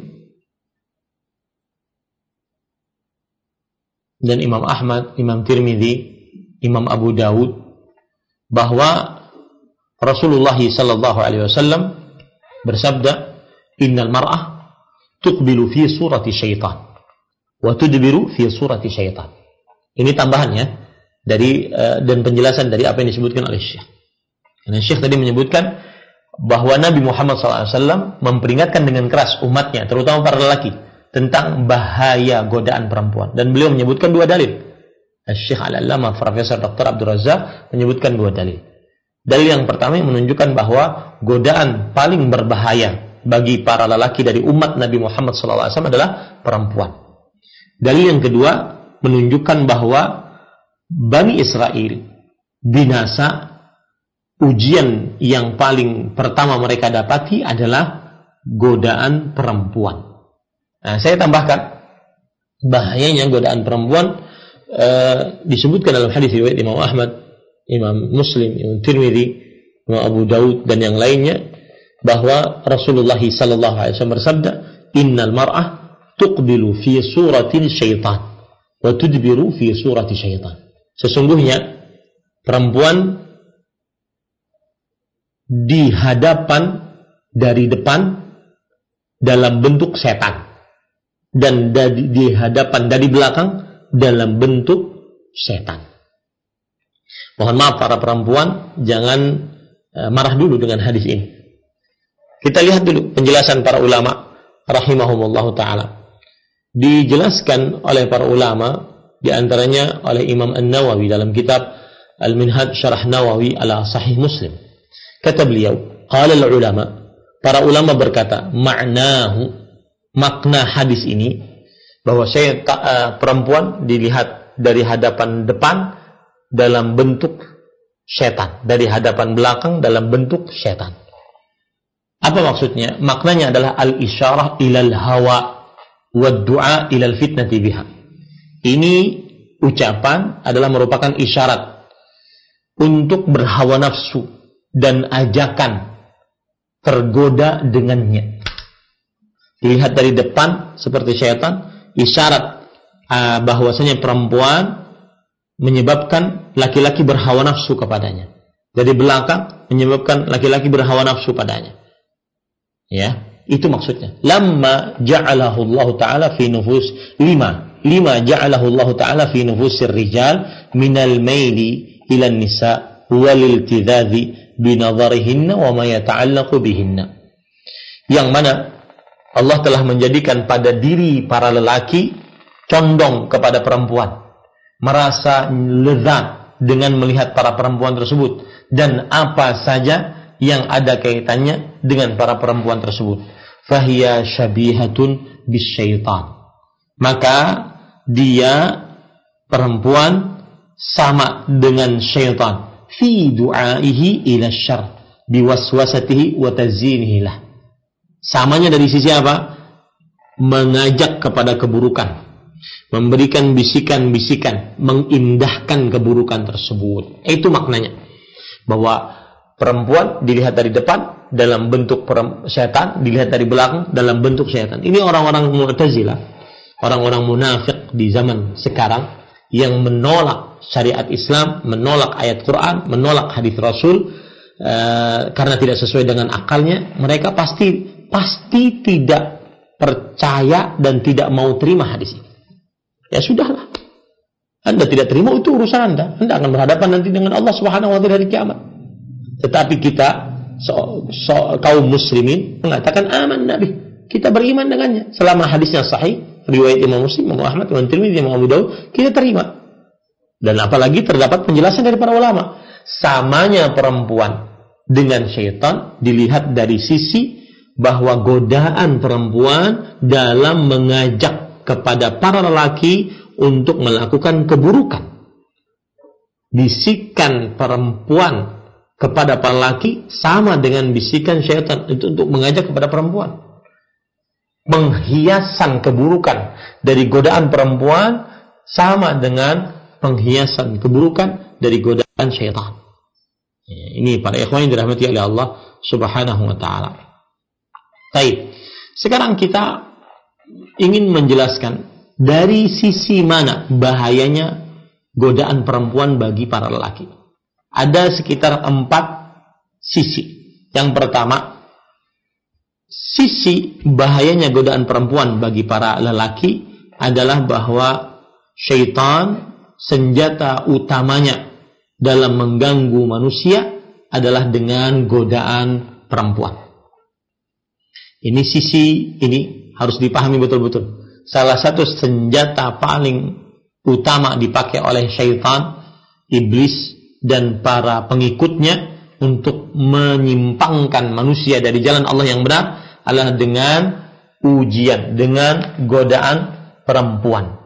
dan Imam Ahmad, Imam Tirmidzi, Imam Abu Dawud, bahwa Rasulullah sallallahu alaihi wasallam bersabda, "Innal mar'ah tuqbilu fi surati syaitan wa tudbiru fi surati syaitan." Ini tambahannya dari uh, dan penjelasan dari apa yang disebutkan oleh Syekh. Karena Syekh tadi menyebutkan bahwa Nabi Muhammad shallallahu alaihi wasallam memperingatkan dengan keras umatnya, terutama para lelaki, tentang bahaya godaan perempuan. Dan beliau menyebutkan dua dalil. Syekh Al-Allamah Profesor Doktor Abdul Razak menyebutkan dua dalil. Dalil yang pertama yang menunjukkan bahwa godaan paling berbahaya bagi para lelaki dari umat Nabi Muhammad shallallahu alaihi wasallam adalah perempuan. Dalil yang kedua menunjukkan bahwa Bani Israel binasa. Ujian yang paling pertama mereka dapati adalah godaan perempuan. Nah, saya tambahkan bahayanya godaan perempuan uh, disebutkan dalam hadis riwayat Imam Ahmad, Imam Muslim, Imam Tirmidzi, Imam Abu Dawud dan yang lainnya, bahwa Rasulullah sallallahu alaihi wasallam bersabda, "Innal mar'ah tuqbilu fi suratil syaitan wa tudbiru fi surati syaitan." Sesungguhnya perempuan di hadapan dari depan dalam bentuk setan, dan dari, di hadapan dari belakang dalam bentuk setan. Mohon maaf para perempuan, jangan uh, marah dulu dengan hadis ini. Kita lihat dulu penjelasan para ulama rahimahumullah ta'ala. Dijelaskan oleh para ulama, di antaranya oleh Imam An-Nawawi dalam kitab Al-Minhaj Syarah Nawawi ala Sahih Muslim. Kata beliau, qala al-ulama, para ulama berkata, ma'nahu, makna hadis ini, bahwa saya uh, perempuan dilihat dari hadapan depan dalam bentuk setan, dari hadapan belakang dalam bentuk setan. Apa maksudnya? Maknanya adalah al-isyarah ilal hawa wa du'a ilal fitnati biha. Ini ucapan adalah merupakan isyarat untuk berhawa nafsu dan ajakan tergoda dengannya. Dilihat dari depan seperti syaitan, isyarat uh, bahwasanya perempuan menyebabkan laki-laki berhawa nafsu kepadanya. Dari belakang menyebabkan laki-laki berhawa nafsu padanya. Ya, itu maksudnya. Lamma ja'alahu Allah Ta'ala fi nufus lima lima ja'alahu Allah Ta'ala fi nufusir rijal minal maili ila nisa walil tidadhi binadharihinna wa ma yata'allaqu bihinna. Yang mana Allah telah menjadikan pada diri para lelaki condong kepada perempuan, merasa lezat dengan melihat para perempuan tersebut dan apa saja yang ada kaitannya dengan para perempuan tersebut. Fahiya syabihatun bisyaitan. Maka dia perempuan sama dengan syaitan fi du'aihi ila syarr biwaswasatihi wa tazyinihi lah. Samanya dari sisi apa? Mengajak kepada keburukan, memberikan bisikan-bisikan, mengindahkan keburukan tersebut. Itu maknanya. Bahwa perempuan dilihat dari depan dalam bentuk setan, dilihat dari belakang dalam bentuk setan. Ini orang-orang Mu'tazilah, orang-orang munafik di zaman sekarang yang menolak syariat Islam, menolak ayat Quran, menolak hadis Rasul uh, karena tidak sesuai dengan akalnya. Mereka pasti pasti tidak percaya dan tidak mau terima hadis ini. Ya sudahlah, Anda tidak terima, itu urusan Anda. Anda akan berhadapan nanti dengan Allah Subhanahu wa taala hari kiamat. Tetapi kita so, so, kaum muslimin mengatakan aman Nabi, kita beriman dengannya selama hadisnya sahih, riwayat Imam Muslim, Imam Ahmad, Imam Tirmidzi, Imam Abu Daud, kita terima. Dan apalagi terdapat penjelasan dari para ulama, samanya perempuan dengan syaitan dilihat dari sisi bahwa godaan perempuan dalam mengajak kepada para lelaki untuk melakukan keburukan. Bisikan perempuan kepada para lelaki sama dengan bisikan syaitan itu untuk mengajak kepada perempuan. Penghiasan keburukan dari godaan perempuan sama dengan penghiasan keburukan dari godaan syaitan. Ini para ikhwan yang dirahmati oleh Allah Subhanahu wa taala. Baik. Sekarang kita ingin menjelaskan dari sisi mana bahayanya godaan perempuan bagi para lelaki. Ada sekitar empat sisi. Yang pertama, sisi bahayanya godaan perempuan bagi para lelaki adalah bahwa syaitan, senjata utamanya dalam mengganggu manusia adalah dengan godaan perempuan. Ini sisi ini harus dipahami betul-betul. Salah satu senjata paling utama dipakai oleh syaitan, iblis dan para pengikutnya untuk menyimpangkan manusia dari jalan Allah yang benar adalah dengan ujian, dengan godaan perempuan.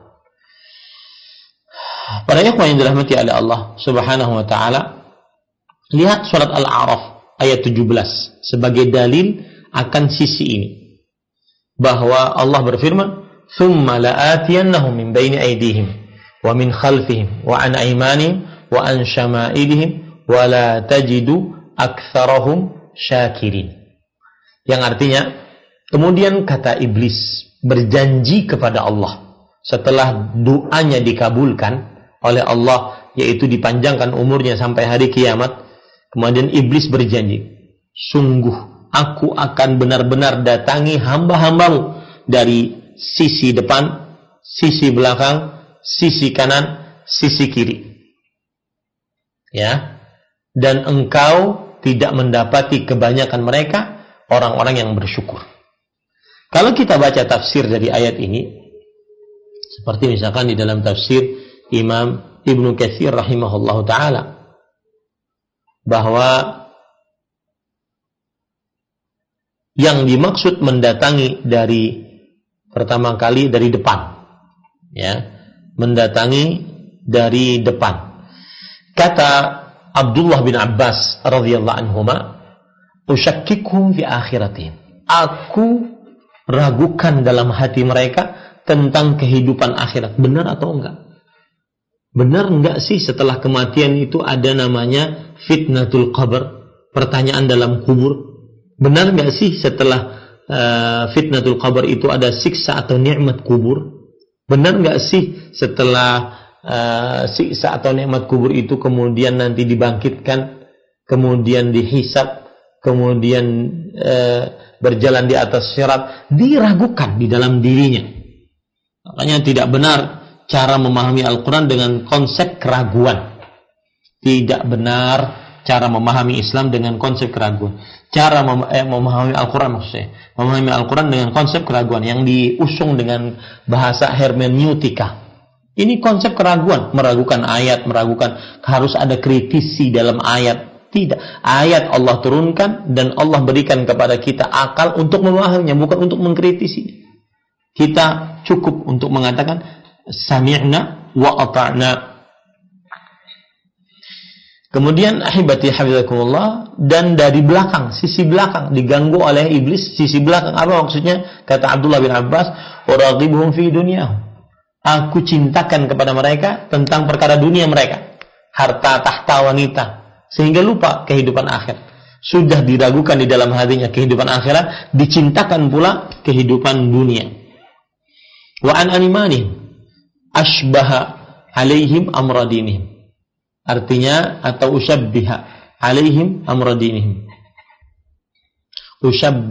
Para ikhwan yang dirahmati oleh Allah Subhanahu wa taala, lihat surat Al-A'raf ayat tujuh belas sebagai dalil akan sisi ini. Bahwa Allah berfirman, "Tsumma la'atiyannahum min baini aydihim wa min khalfihim wa an aymanihim wa an syama'ilihim wa la tajidu aktsarahum syakirin." Yang artinya, kemudian kata iblis berjanji kepada Allah setelah doanya dikabulkan oleh Allah, yaitu dipanjangkan umurnya sampai hari kiamat. Kemudian iblis berjanji, sungguh aku akan benar-benar datangi hamba-hambamu dari sisi depan, sisi belakang, sisi kanan, sisi kiri. Ya. Dan engkau tidak mendapati kebanyakan mereka orang-orang yang bersyukur. Kalau kita baca tafsir dari ayat ini, seperti misalkan di dalam tafsir Imam Ibnu Katsir rahimahullahu taala, bahwa yang dimaksud mendatangi dari pertama kali dari depan, ya, mendatangi dari depan. Kata Abdullah bin Abbas radhiyallahu anhuma, "Usyakkikhum fi akhiratihim." Aku ragukan dalam hati mereka tentang kehidupan akhirat, benar atau enggak? Benar enggak sih setelah kematian itu ada namanya fitnatul qabr, pertanyaan dalam kubur? Benar enggak sih setelah uh, fitnatul qabr itu ada siksa atau nikmat kubur? Benar enggak sih setelah uh, siksa atau nikmat kubur itu kemudian nanti dibangkitkan, kemudian dihisab, kemudian uh, berjalan di atas sirat? Diragukan di dalam dirinya. Makanya tidak benar cara memahami Al-Quran dengan konsep keraguan. Tidak benar cara memahami Islam dengan konsep keraguan. Cara mem- eh, memahami Al-Quran maksudnya. Memahami Al-Quran dengan konsep keraguan yang diusung dengan bahasa hermeneutika. Ini konsep keraguan. Meragukan ayat, meragukan harus ada kritisi dalam ayat. Tidak. Ayat Allah turunkan dan Allah berikan kepada kita akal untuk memahaminya, bukan untuk mengkritisi. Kita cukup untuk mengatakan sami'na wa ata'na. Kemudian ahibati hafizakumullah, dan dari belakang, sisi belakang diganggu oleh iblis. Sisi belakang apa maksudnya? Kata Abdullah bin Abbas, "Uraqibuhum fi dunyahum." Aku cintakan kepada mereka tentang perkara dunia mereka, harta, tahta, wanita, sehingga lupa kehidupan akhir. sudah diragukan di dalam hatinya kehidupan akhirat, dicintakan pula kehidupan dunia. Wa an animanihim ashbaha alaihim amradinihim. Artinya atau usyabbiha alaihim amradinihim. Usyab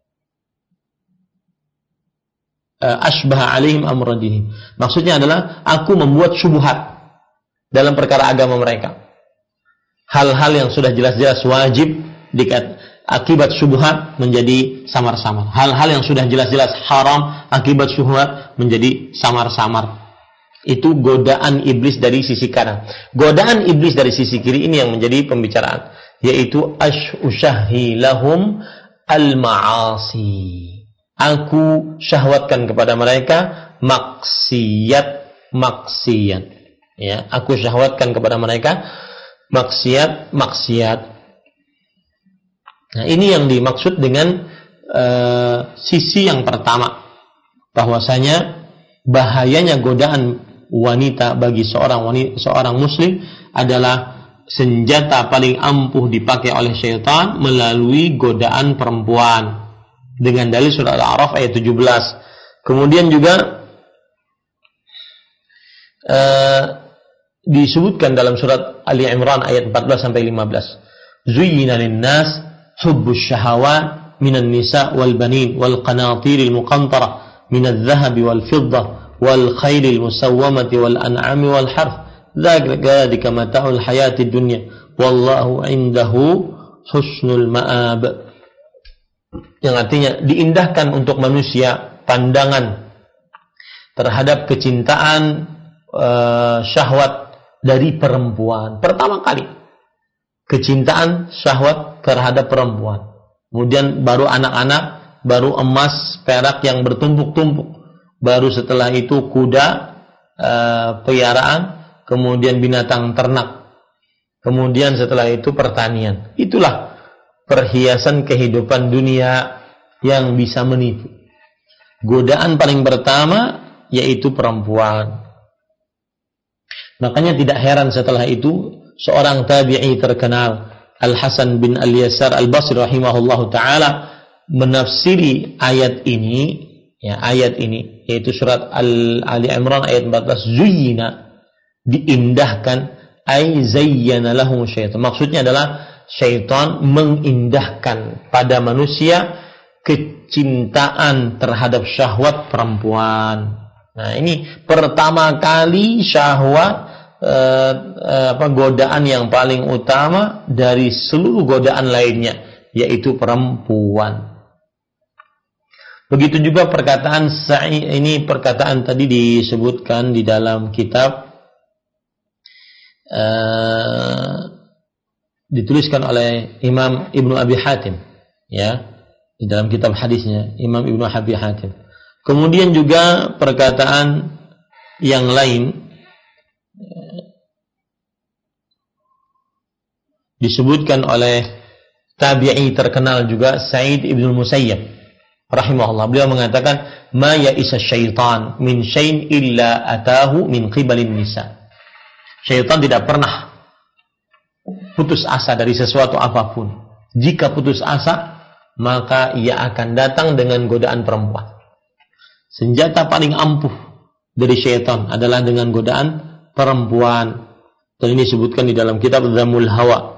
ashbaha alaihim amradinihim. Maksudnya adalah aku membuat syubhat dalam perkara agama mereka. Hal-hal yang sudah jelas-jelas wajib dikat akibat syubhat menjadi samar-samar. Hal-hal yang sudah jelas-jelas haram akibat syubhat menjadi samar-samar. Itu godaan iblis dari sisi kanan. Godaan iblis dari sisi kiri ini yang menjadi pembicaraan, yaitu ash-ushahi lahum al-ma'asi. Aku syahwatkan kepada mereka maksiat maksiat. Ya, aku syahwatkan kepada mereka maksiat maksiat. Nah, ini yang dimaksud dengan uh, sisi yang pertama, bahwasanya bahayanya godaan wanita bagi seorang wanita, seorang muslim adalah senjata paling ampuh dipakai oleh syaitan melalui godaan perempuan, dengan dalil surah Al-A'raf ayat tujuh belas. Kemudian juga uh, disebutkan dalam surat Ali Imran ayat empat belas sampai lima belas. Zuyyina lin-nas hubbus syahawat minan nisa wal banin wal qanatiril muqantara minadh dhahabi wal fiddah wal khairil musawwamati wal an'ami wal harth dzalika mata'ul hayatid dunya wallahu 'indahu husnul ma'ab. Yang artinya diindahkan untuk manusia pandangan terhadap kecintaan uh, syahwat dari perempuan. Pertama kali kecintaan syahwat terhadap perempuan. Kemudian baru anak-anak, baru emas, perak yang bertumpuk-tumpuk. Baru setelah itu kuda, uh, peliharaan, kemudian binatang ternak. Kemudian setelah itu pertanian. Itulah perhiasan kehidupan dunia yang bisa menipu. Godaan paling pertama yaitu perempuan. Makanya tidak heran setelah itu seorang tabi'i terkenal, Al-Hasan bin Al-Yasar Al-Basri rahimahullahu ta'ala, menafsiri ayat ini, ya, ayat ini yaitu surat Al-Ali Imran ayat empat belas, zuyyina, diindahkan, ay zayyana lahum syaitan. Maksudnya adalah syaitan mengindahkan pada manusia kecintaan terhadap syahwat perempuan. Nah, ini pertama kali syahwat Uh, uh, apa godaan yang paling utama dari seluruh godaan lainnya, yaitu perempuan. Begitu juga perkataan Sa'id, ini perkataan tadi disebutkan di dalam kitab, uh, dituliskan oleh Imam Ibnu Abi Hatim, ya, di dalam kitab hadisnya Imam Ibnu Abi Hatim. Kemudian juga perkataan yang lain disebutkan oleh tabi'i terkenal juga, Sa'id ibn Musayyab rahimahullah. Beliau mengatakan, ma ya'isa syaitan min syai'in illa atahu min qibalin nisa. Syaitan tidak pernah putus asa dari sesuatu apapun. Jika putus asa, maka ia akan datang dengan godaan perempuan. Senjata paling ampuh dari syaitan adalah dengan godaan perempuan. Dan ini disebutkan di dalam kitab Dhammul Hawa.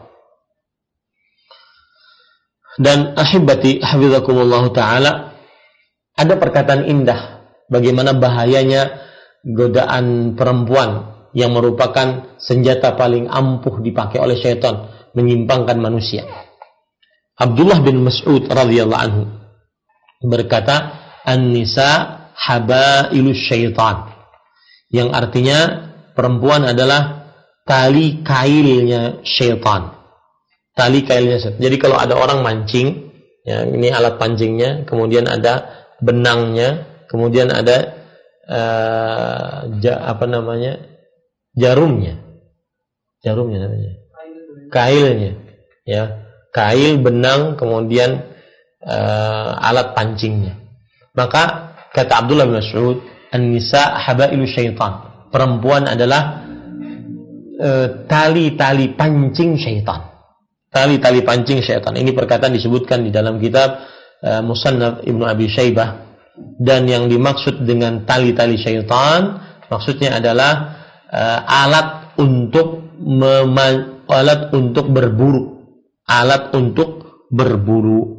Dan ahibati hafizakumullah ta'ala, ada perkataan indah bagaimana bahayanya godaan perempuan yang merupakan senjata paling ampuh dipakai oleh syaitan menyimpangkan manusia. Abdullah bin Mas'ud radhiyallahu anhu berkata, an-nisa habailus syaitan, yang artinya perempuan adalah tali kailnya syaitan. Tali kailnya syaitan. Jadi kalau ada orang mancing, ya, ini alat pancingnya, kemudian ada benangnya, kemudian ada uh, ja, apa namanya, jarumnya, jarumnya namanya, kailnya, ya, kail, benang, kemudian uh, alat pancingnya. Maka kata Abdullah bin Mas'ud, an-nisa habailu syaitan, perempuan adalah uh, tali-tali pancing syaitan. tali-tali pancing syaitan. Ini perkataan disebutkan di dalam kitab uh, Musannaf Ibnu Abi Syaibah. Dan yang dimaksud dengan tali-tali syaitan maksudnya adalah uh, alat untuk mema- alat untuk berburu, alat untuk berburu.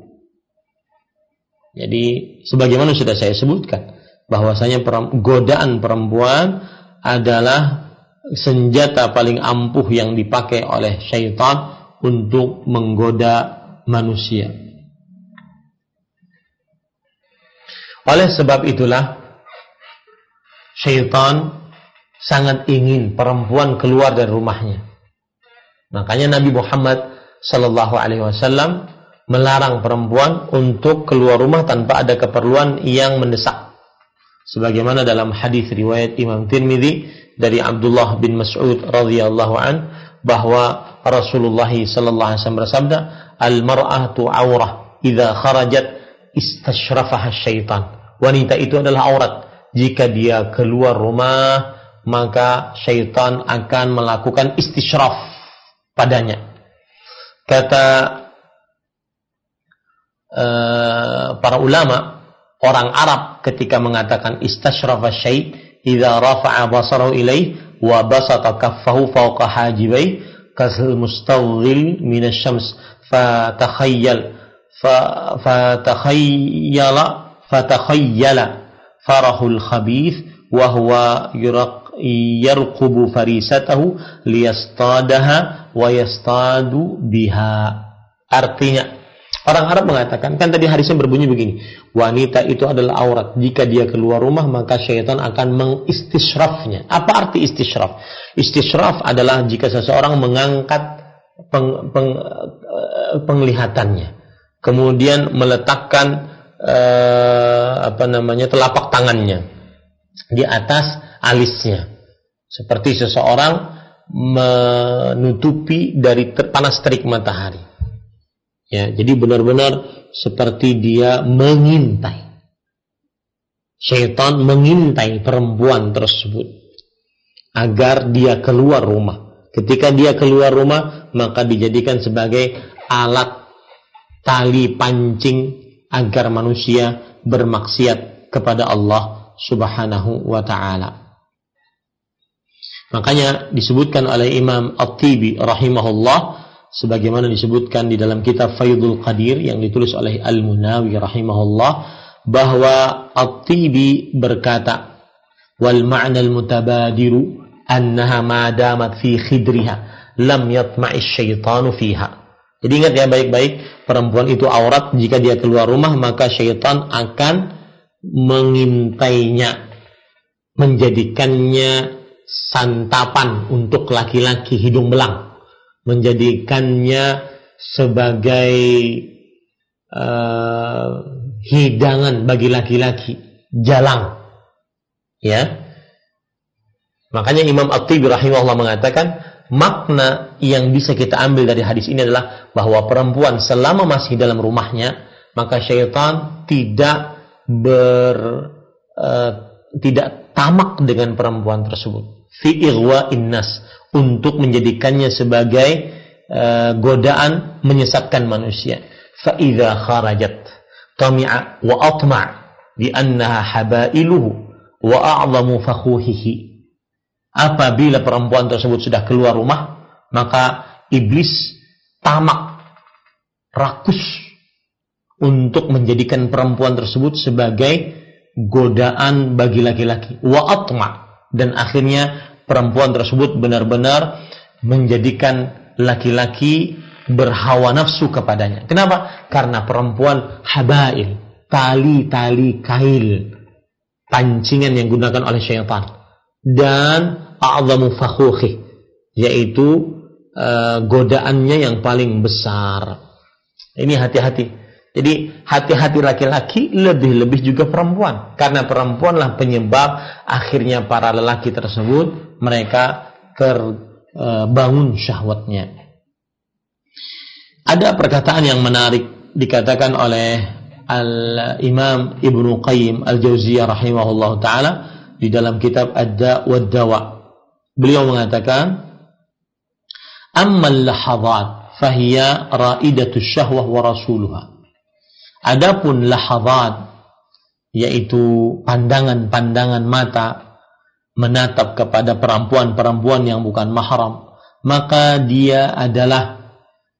Jadi sebagaimana sudah saya sebutkan bahwasanya godaan perempuan adalah senjata paling ampuh yang dipakai oleh syaitan untuk menggoda manusia. Oleh sebab itulah syaitan sangat ingin perempuan keluar dari rumahnya. Makanya Nabi Muhammad sallallahu alaihi wasallam melarang perempuan untuk keluar rumah tanpa ada keperluan yang mendesak. Sebagaimana dalam hadis riwayat Imam Tirmidzi dari Abdullah bin Mas'ud radhiyallahu an bahwa Rasulullah sallallahu alaihi wasallam bersabda, "Al-mar'atu 'aurah idza kharajat istashrafaha syaitan." Wanita itu adalah aurat. Jika dia keluar rumah, maka syaitan akan melakukan istishraf padanya. Kata uh, para ulama, orang Arab ketika mengatakan istashrafa syai' idza rafa'a basarahu ilaih wa basata kaffahu fawqa hajibai kasal mustawghil min asy-syams fatakhayyal fatakhayyala fatakhayyala farahul khabith wa huwa yarqubu farisatahu liyastadaha wa yastadu biha. Artinya orang Arab mengatakan, kan tadi hadisnya berbunyi begini, wanita itu adalah aurat. Jika dia keluar rumah maka syaitan akan mengistishrafnya. Apa arti istishraf? Istishraf adalah jika seseorang mengangkat peng, peng, penglihatannya, kemudian meletakkan eh, apa namanya telapak tangannya di atas alisnya, seperti seseorang menutupi dari ter, panas terik matahari. Ya, jadi benar-benar seperti dia mengintai. Syaitan mengintai perempuan tersebut agar dia keluar rumah. Ketika dia keluar rumah, maka dijadikan sebagai alat tali pancing agar manusia bermaksiat kepada Allah Subhanahu wa ta'ala. Makanya disebutkan oleh Imam At-Tibi rahimahullah, sebagaimana disebutkan di dalam kitab Faidul Qadir yang ditulis oleh Al-Munawi rahimahullah, bahwa At-Tibi berkata, wal ma'na al-mutabadiru annaha ma damat fi khidriha lam yatma'i syaitanu fiha. Jadi ingat ya baik-baik, perempuan itu aurat. Jika dia keluar rumah maka syaitan akan mengintainya, menjadikannya santapan untuk laki-laki hidung belang, menjadikannya sebagai uh, hidangan bagi laki-laki, jalang. Ya. Makanya Imam At-Tibi rahimahullah mengatakan, makna yang bisa kita ambil dari hadis ini adalah bahwa perempuan selama masih dalam rumahnya, maka syaitan tidak ber uh, tidak tamak dengan perempuan tersebut, fi ighwa'in nas, untuk menjadikannya sebagai uh, godaan menyesatkan manusia. Fa idza kharajat tami'a wa atma' bi annaha habailuhu wa a'zamu fakhuhihi. Apabila perempuan tersebut sudah keluar rumah, maka iblis tamak, rakus untuk menjadikan perempuan tersebut sebagai godaan bagi laki-laki. Wa atma', dan akhirnya perempuan tersebut benar-benar menjadikan laki-laki berhawa nafsu kepadanya. Kenapa? Karena perempuan habail, tali-tali kail, pancingan yang digunakan oleh syaitan. Dan a'zamu fakhuhi, yaitu uh, godaannya yang paling besar. Ini hati-hati. Jadi hati-hati laki-laki, lebih-lebih juga perempuan, karena perempuanlah penyebab akhirnya para lelaki tersebut mereka terbangun uh, syahwatnya. Ada perkataan yang menarik dikatakan oleh Al-Imam Ibnu Qayyim Al-Jauziyah rahimahullah ta'ala di dalam kitab Ad-Da' wad-Dawa. Beliau mengatakan, ammal lahadhat fahiya raidatus syahwah wa rasuluha. Adapun lahadzat, yaitu pandangan-pandangan mata menatap kepada perempuan-perempuan yang bukan mahram, maka dia adalah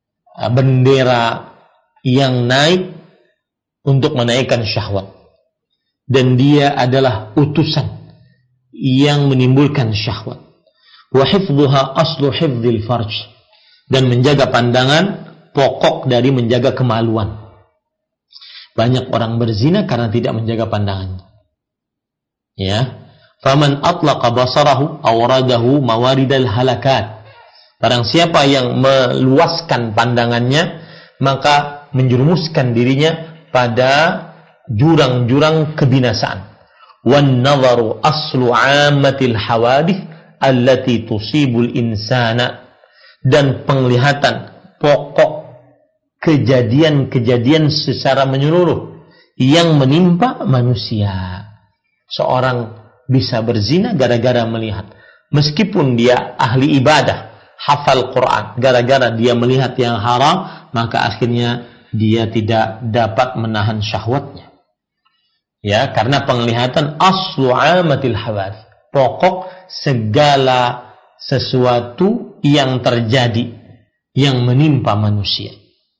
bendera yang naik untuk menaikkan syahwat, dan dia adalah utusan yang menimbulkan syahwat. Wa hifdhuha aslu hifdzil farj, dan menjaga pandangan pokok dari menjaga kemaluan. Banyak orang berzina karena tidak menjaga pandangannya. Ya, faman atlaqa basarahu awradahu mawaridal halakat. Barang siapa yang meluaskan pandangannya, maka menjerumuskan dirinya pada jurang-jurang kebinasaan. Wan nadharu aslu 'ammatil hawadith allati tusibul insana, dan penglihatan pokok kejadian-kejadian secara menyeluruh yang menimpa manusia. Seorang bisa berzina gara-gara melihat, meskipun dia ahli ibadah, hafal Quran, gara-gara dia melihat yang haram, maka akhirnya dia tidak dapat menahan syahwatnya. Ya, karena penglihatan aslu 'amatil hawadits, pokok segala sesuatu yang terjadi yang menimpa manusia.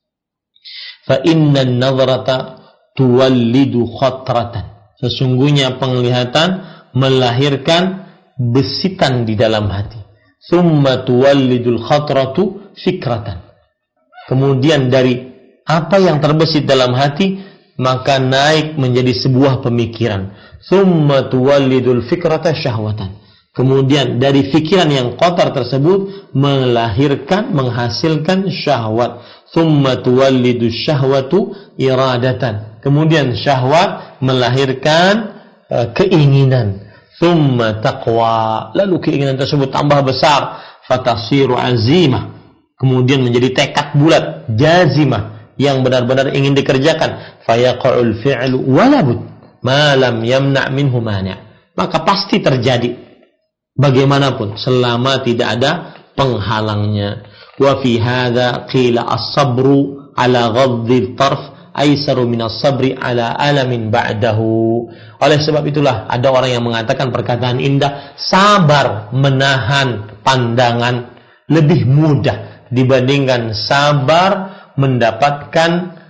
Fa innan nadhrata tuwallidu khatratan, sesungguhnya penglihatan melahirkan besitan di dalam hati. Thumma tuwallidul khatratu fikratan, kemudian dari apa yang terbesit dalam hati maka naik menjadi sebuah pemikiran. Thumma tuwallidul fikrata syahwatan, kemudian dari pikiran yang kotor tersebut melahirkan, menghasilkan syahwat. Thumma tuwallidu syahwatu iradatan, kemudian syahwat melahirkan uh, keinginan. Thumma taqwa, lalu keinginan tersebut tambah besar. Fatasiru azimah, kemudian menjadi tekad bulat, jazimah, yang benar-benar ingin dikerjakan. Fayaqa'ul fi'lu walabud ma lam yamna' minhu mani', maka pasti terjadi bagaimanapun selama tidak ada penghalangnya. Wa fi hadza qila as-sabru ala ghadhdhi tarf aisaru min as-sabri ala alamin ba'dahu. Oleh sebab itulah ada orang yang mengatakan perkataan indah, sabar menahan pandangan lebih mudah dibandingkan sabar mendapatkan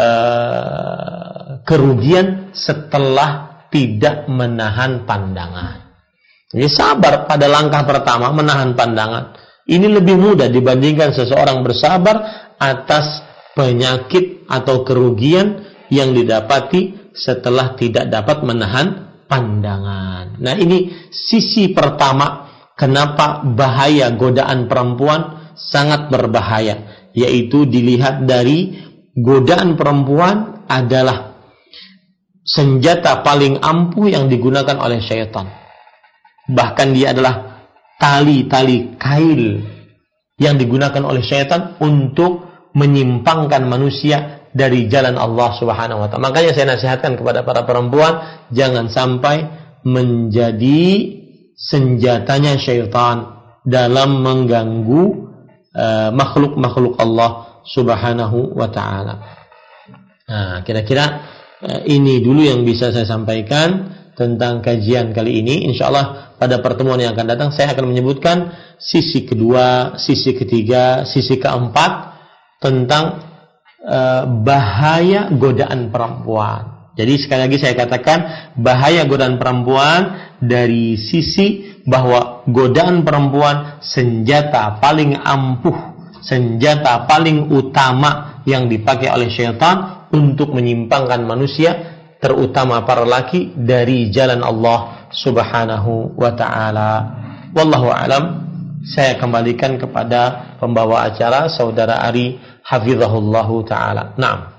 uh, kerugian setelah tidak menahan pandangan. Jadi sabar pada langkah pertama, menahan pandangan, ini lebih mudah dibandingkan seseorang bersabar atas penyakit atau kerugian yang didapati setelah tidak dapat menahan pandangan. Nah, ini sisi pertama kenapa bahaya godaan perempuan sangat berbahaya, yaitu dilihat dari godaan perempuan adalah senjata paling ampuh yang digunakan oleh syaitan. Bahkan dia adalah tali-tali kail yang digunakan oleh syaitan untuk menyimpangkan manusia dari jalan Allah Subhanahu wa ta'ala. Makanya saya nasihatkan kepada para perempuan, jangan sampai menjadi senjatanya syaitan dalam mengganggu uh, makhluk-makhluk Allah Subhanahu wa ta'ala. Nah, kira-kira uh, ini dulu yang bisa saya sampaikan tentang kajian kali ini. Insyaallah pada pertemuan yang akan datang saya akan menyebutkan sisi kedua, sisi ketiga, sisi keempat tentang uh, bahaya godaan perempuan. Jadi sekali lagi saya katakan bahaya godaan perempuan dari sisi bahwa godaan perempuan senjata paling ampuh, senjata paling utama yang dipakai oleh syaitan untuk menyimpangkan manusia, terutama para laki, dari jalan Allah Subhanahu wa ta'ala. Wallahu a'lam. Saya kembalikan kepada pembawa acara Saudara Ari hafizahullahu ta'ala. Naam.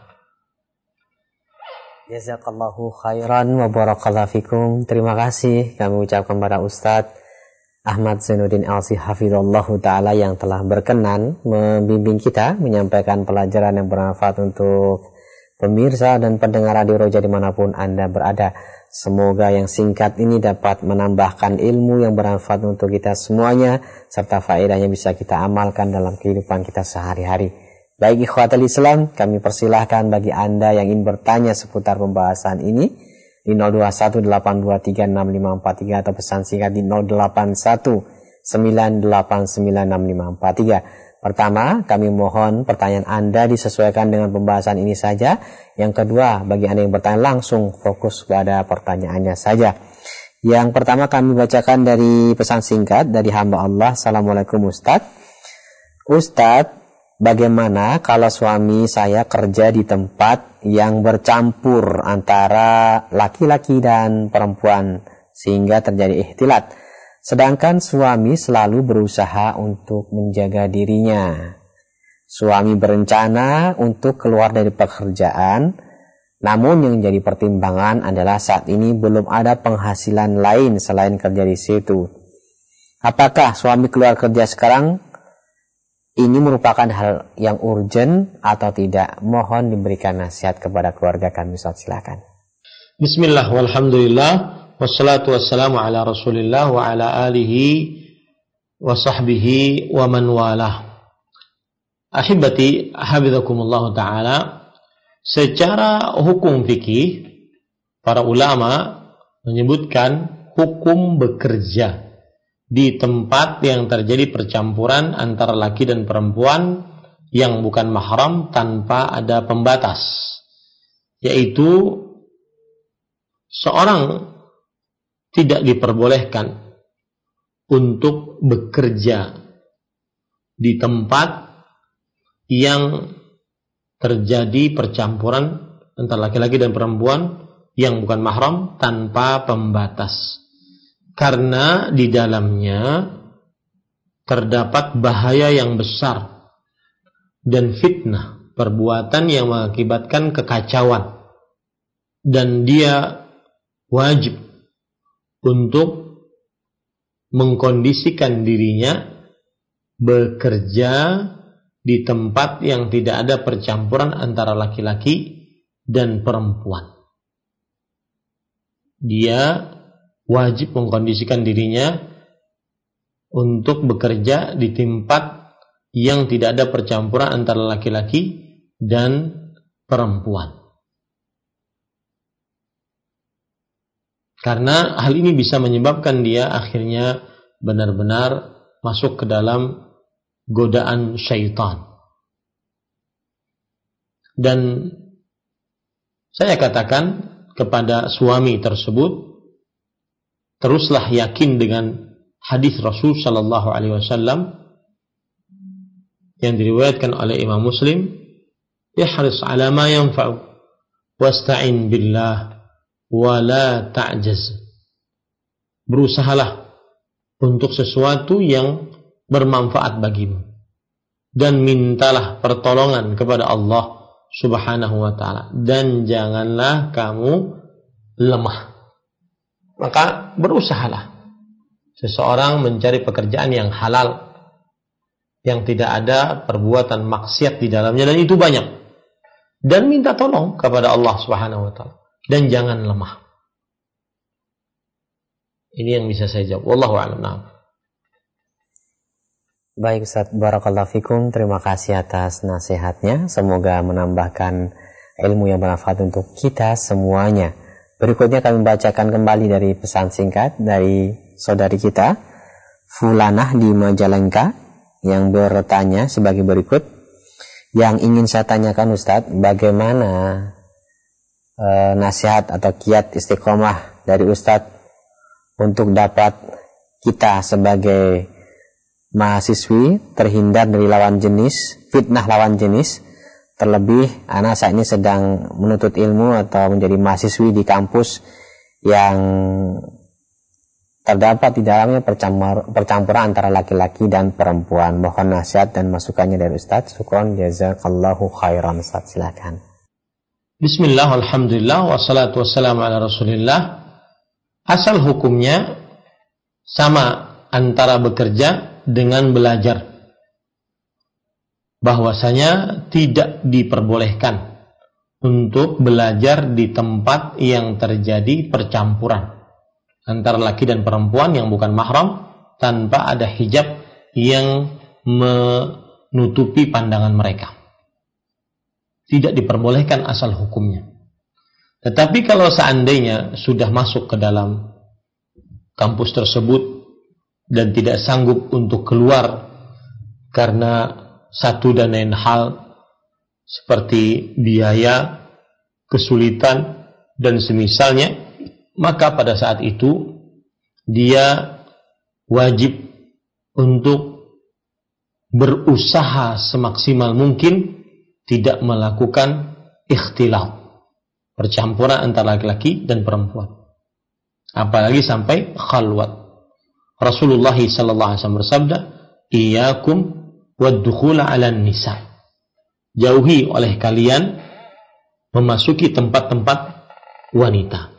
Jazakallahu khairan wa barakallahu fikum. Terima kasih kami ucapkan kepada Ustadz Ahmad Zainuddin Alsi hafizahullahu ta'ala yang telah berkenan membimbing kita, menyampaikan pelajaran yang bermanfaat untuk pemirsa dan pendengar Radio Roja dimanapun Anda berada. Semoga yang singkat ini dapat menambahkan ilmu yang bermanfaat untuk kita semuanya, serta faedahnya bisa kita amalkan dalam kehidupan kita sehari-hari. Baik ikhwatal Islam, kami persilahkan bagi Anda yang ingin bertanya seputar pembahasan ini di nol dua satu delapan dua tiga enam lima empat tiga atau pesan singkat di nol delapan satu sembilan delapan sembilan enam lima empat tiga. Pertama, kami mohon pertanyaan Anda disesuaikan dengan pembahasan ini saja. Yang kedua, bagi Anda yang bertanya langsung fokus pada pertanyaannya saja. Yang pertama kami bacakan dari pesan singkat dari hamba Allah. Assalamualaikum Ustaz. Ustaz, bagaimana kalau suami saya kerja di tempat yang bercampur antara laki-laki dan perempuan sehingga terjadi ikhtilat? Sedangkan suami selalu berusaha untuk menjaga dirinya. Suami berencana untuk keluar dari pekerjaan, namun yang jadi pertimbangan adalah saat ini belum ada penghasilan lain selain kerja di situ. Apakah suami keluar kerja sekarang ini merupakan hal yang urgent atau tidak? Mohon diberikan nasihat kepada keluarga kami. Ustaz, silakan. Bismillah, walhamdulillah, wassalatu wassalamu ala rasulillah wa ala alihi wa sahbihi wa man walah. Ahibati, hafizakumullah ta'ala. Secara hukum fikih, para ulama menyebutkan hukum bekerja di tempat yang terjadi percampuran antara laki dan perempuan yang bukan mahram tanpa ada pembatas, yaitu seorang tidak diperbolehkan untuk bekerja di tempat yang terjadi percampuran antara laki-laki dan perempuan yang bukan mahram tanpa pembatas, karena di dalamnya terdapat bahaya yang besar dan fitnah, perbuatan yang mengakibatkan kekacauan, dan dia wajib untuk mengkondisikan dirinya bekerja di tempat yang tidak ada percampuran antara laki-laki dan perempuan. Dia wajib mengkondisikan dirinya untuk bekerja di tempat yang tidak ada percampuran antara laki-laki dan perempuan. Karena hal ini bisa menyebabkan dia akhirnya benar-benar masuk ke dalam godaan syaitan. Dan saya katakan kepada suami tersebut, teruslah yakin dengan hadis Rasul sallallahu alaihi wasallam yang diriwayatkan oleh Imam Muslim, ihris ala ma yanfa'u wasta'in billah wa la ta'jaz. Berusahalah untuk sesuatu yang bermanfaat bagimu dan mintalah pertolongan kepada Allah Subhanahu wa ta'ala, dan janganlah kamu lemah. Maka berusahalah seseorang mencari pekerjaan yang halal, yang tidak ada perbuatan maksiat di dalamnya, dan itu banyak, dan minta tolong kepada Allah Subhanahu wa ta'ala, dan jangan lemah. Ini yang bisa saya jawab. Wallahu a'lam. Baik Ustaz, barakallahu fikum. Terima kasih atas nasihatnya. Semoga menambahkan ilmu yang bermanfaat untuk kita semuanya. Berikutnya kami bacakan kembali dari pesan singkat dari saudari kita Fulanah di Majalengka yang bertanya sebagai berikut. Yang ingin saya tanyakan Ustaz, bagaimana e, nasihat atau kiat istiqomah dari Ustaz untuk dapat kita sebagai mahasiswi terhindar dari lawan jenis, fitnah lawan jenis. Terlebih anak saat ini sedang menuntut ilmu atau menjadi mahasiswi di kampus yang terdapat di dalamnya percampur, percampuran antara laki-laki dan perempuan. Mohon nasihat dan masukannya dari Ustaz. Syukron, jazakallahu khairan. Ustaz, silakan. Bismillah, alhamdulillah, wassalatu wassalamu ala rasulillah. Asal hukumnya sama antara bekerja dengan belajar, bahwasanya tidak diperbolehkan untuk belajar di tempat yang terjadi percampuran antara laki dan perempuan yang bukan mahram tanpa ada hijab yang menutupi pandangan mereka. Tidak diperbolehkan asal hukumnya. Tetapi kalau seandainya sudah masuk ke dalam kampus tersebut dan tidak sanggup untuk keluar karena satu dan lain hal seperti biaya, kesulitan, dan semisalnya, maka pada saat itu dia wajib untuk berusaha semaksimal mungkin tidak melakukan ikhtilat, percampuran antara laki-laki dan perempuan, apalagi sampai khalwat. Rasulullah sallallahu alaihi wasallam bersabda, "Iyyakum wad-dukhula 'alan nisa." Jauhi oleh kalian memasuki tempat-tempat wanita.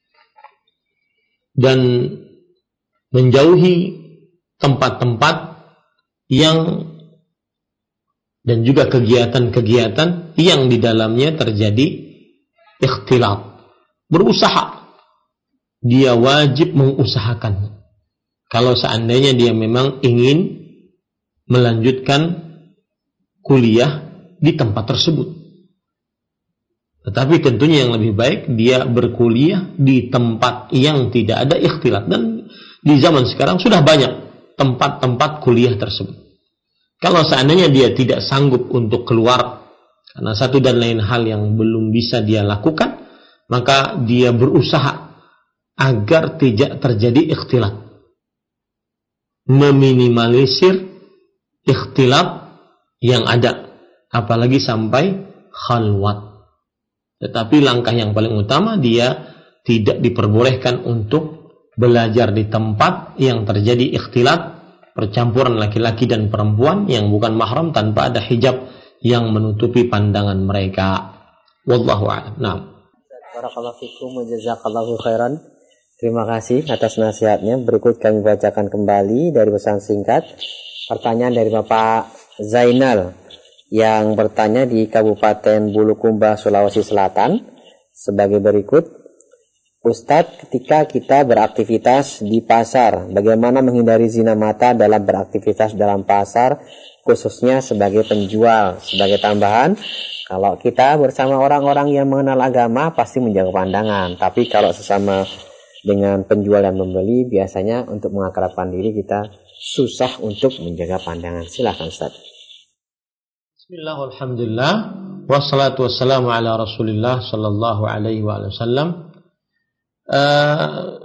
Dan menjauhi tempat-tempat yang dan juga kegiatan-kegiatan yang di dalamnya terjadi ikhtilat. Berusaha. Dia wajib mengusahakannya. Kalau seandainya dia memang ingin melanjutkan kuliah di tempat tersebut. Tetapi tentunya yang lebih baik dia berkuliah di tempat yang tidak ada ikhtilat. Dan di zaman sekarang sudah banyak tempat-tempat kuliah tersebut. Kalau seandainya dia tidak sanggup untuk keluar karena satu dan lain hal yang belum bisa dia lakukan, maka dia berusaha agar tidak terjadi ikhtilat. Meminimalisir ikhtilat yang ada. Apalagi sampai khalwat. Tetapi langkah yang paling utama dia tidak diperbolehkan untuk belajar di tempat yang terjadi ikhtilat, percampuran laki-laki dan perempuan yang bukan mahram tanpa ada hijab yang menutupi pandangan mereka. Wallahu a'lam. Naam. Barakallahu fikum wa jazakallahu khairan. Terima kasih atas nasihatnya. Berikut kami bacakan kembali dari pesan singkat. Pertanyaan dari Bapak Zainal yang bertanya di Kabupaten Bulukumba, Sulawesi Selatan sebagai berikut. Ustadz, ketika kita beraktivitas di pasar, bagaimana menghindari zina mata dalam beraktivitas dalam pasar, khususnya sebagai penjual? Sebagai tambahan, kalau kita bersama orang-orang yang mengenal agama pasti menjaga pandangan, tapi kalau sesama dengan penjual dan membeli, biasanya untuk mengakrabkan diri kita susah untuk menjaga pandangan. Silakan Ustaz. Bismillah, alhamdulillah, wassalatu wassalamu ala rasulillah sallallahu alaihi wa sallam. Uh,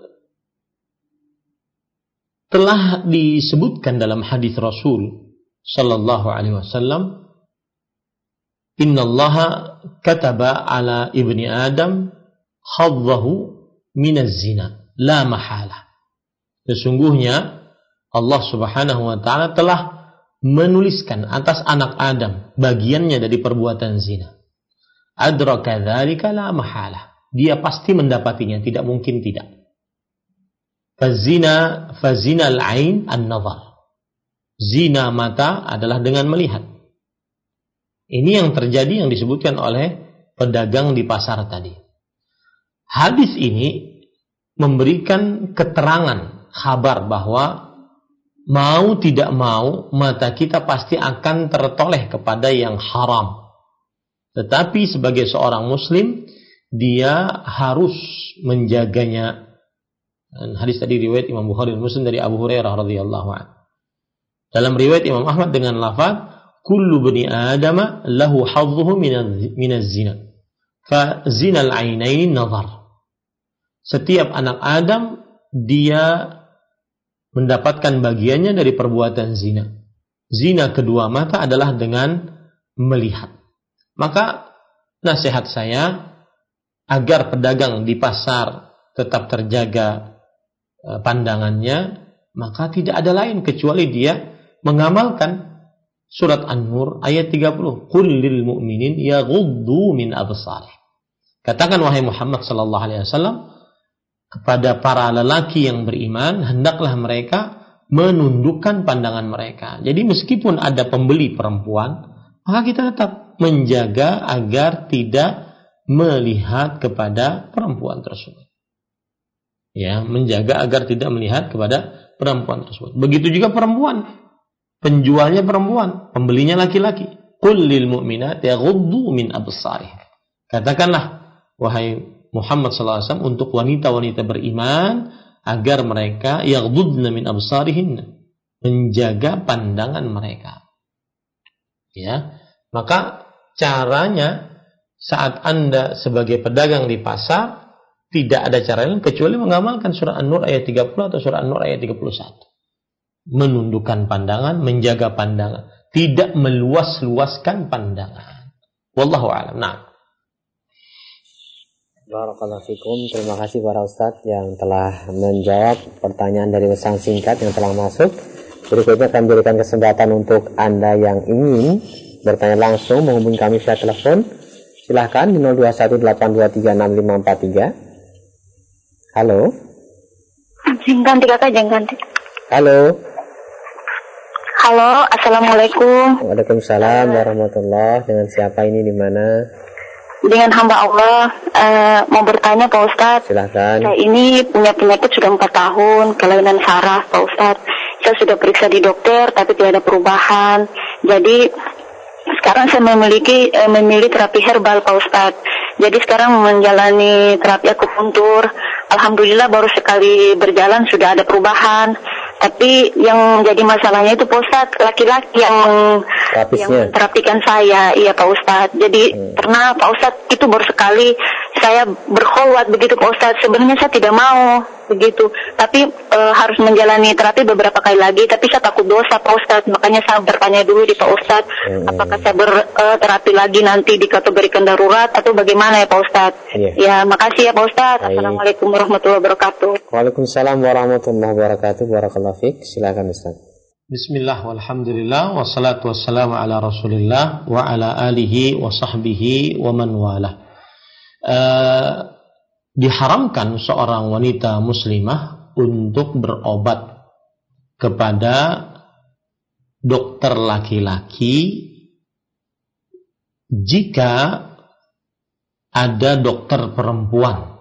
telah disebutkan dalam hadis Rasul sallallahu alaihi wasallam, innallaha kataba ala ibni Adam khadzahu minaz zina la mahala. Sesungguhnya Allah Subhanahu wa taala telah menuliskan atas anak Adam bagiannya dari perbuatan zina. Adraka dzalika la mahala. Dia pasti mendapatinya, tidak mungkin tidak. Fazina fazina al-ain an-nazar. Zina mata adalah dengan melihat. Ini yang terjadi yang disebutkan oleh pedagang di pasar tadi. Hadis ini memberikan keterangan, kabar bahwa mau tidak mau, mata kita pasti akan tertoleh kepada yang haram. Tetapi sebagai seorang muslim, dia harus menjaganya. Dan hadis tadi riwayat Imam Bukhari dan Muslim dari Abu Hurairah radhiyallahu anhu. Dalam riwayat Imam Ahmad dengan lafaz, kullu bani Adam lahu hadzuhu minaz zina. Fa zinal ainain nazar. Setiap anak Adam dia mendapatkan bagiannya dari perbuatan zina. Zina kedua mata adalah dengan melihat. Maka nasihat saya agar pedagang di pasar tetap terjaga pandangannya, maka tidak ada lain kecuali dia mengamalkan surat An-Nur ayat tiga puluh. Qul lil mu'minin yaghuddu min absarih. Katakan wahai Muhammad sallallahu alaihi wasallam kepada para lelaki yang beriman, hendaklah mereka menundukkan pandangan mereka. Jadi meskipun ada pembeli perempuan, maka kita tetap menjaga agar tidak melihat kepada perempuan tersebut. Ya, menjaga agar tidak melihat kepada perempuan tersebut. Begitu juga perempuan. Penjualnya perempuan, pembelinya laki-laki. Qul lil mu'minati yaghuddu min absarihim. Katakanlah wahai Muhammad sallallahu alaihi wasallam untuk wanita-wanita beriman agar mereka yaghuddna min absarihinna, menjaga pandangan mereka. Ya, maka caranya saat Anda sebagai pedagang di pasar tidak ada cara lain kecuali mengamalkan surah An-Nur ayat tiga puluh atau surah An-Nur ayat tiga puluh satu. Menundukkan pandangan, menjaga pandangan, tidak meluas-luaskan pandangan. Wallahu a'lam. Nah. Barakallahu fikum. Terima kasih para ustadz yang telah menjawab pertanyaan dari pesan singkat yang telah masuk. Berikutnya akan berikan kesempatan untuk Anda yang ingin bertanya langsung menghubungi kami via telepon. Silahkan di nol dua satu delapan dua tiga enam lima empat tiga. Halo. Jenggan tiga kali jenggan. Halo. Halo, assalamualaikum. Waalaikumsalam warahmatullahi. Dengan siapa ini, di mana? Dengan hamba Allah. Uh, mau bertanya Pak Ustadz. Silahkan. Saya ini punya penyakit sudah empat tahun, kelainan saraf Pak Ustadz. Saya sudah periksa di dokter, tapi tidak ada perubahan. Jadi sekarang saya memiliki uh, memilih terapi herbal Pak Ustadz. Jadi sekarang menjalani terapi akupuntur. Alhamdulillah baru sekali berjalan sudah ada perubahan. Tapi yang jadi masalahnya itu Pak Ustadz, laki-laki yang yang menterapikan saya, iya Pak Ustadz. Jadi hmm. pernah Pak Ustadz itu baru sekali saya berkholwat begitu Pak Ustadz. Sebenarnya saya tidak mau begitu, tapi e, harus menjalani terapi beberapa kali lagi. Tapi saya takut dosa Pak Ustadz, makanya saya bertanya dulu di Pak Ustadz, hmm. apakah saya berterapi lagi nanti dikategorikan darurat atau bagaimana ya Pak Ustadz? Yeah. Ya makasih ya Pak Ustadz. Baik. Assalamualaikum warahmatullahi wabarakatuh. Waalaikumsalam warahmatullahi wabarakatuh. Barakallahu fiik. Silakan Ustaz. Bismillah walhamdulillah wassalatu wassalamu ala Rasulillah wa ala alihi wa sahbihi wa man walah. Uh, diharamkan seorang wanita muslimah untuk berobat kepada dokter laki-laki jika ada dokter perempuan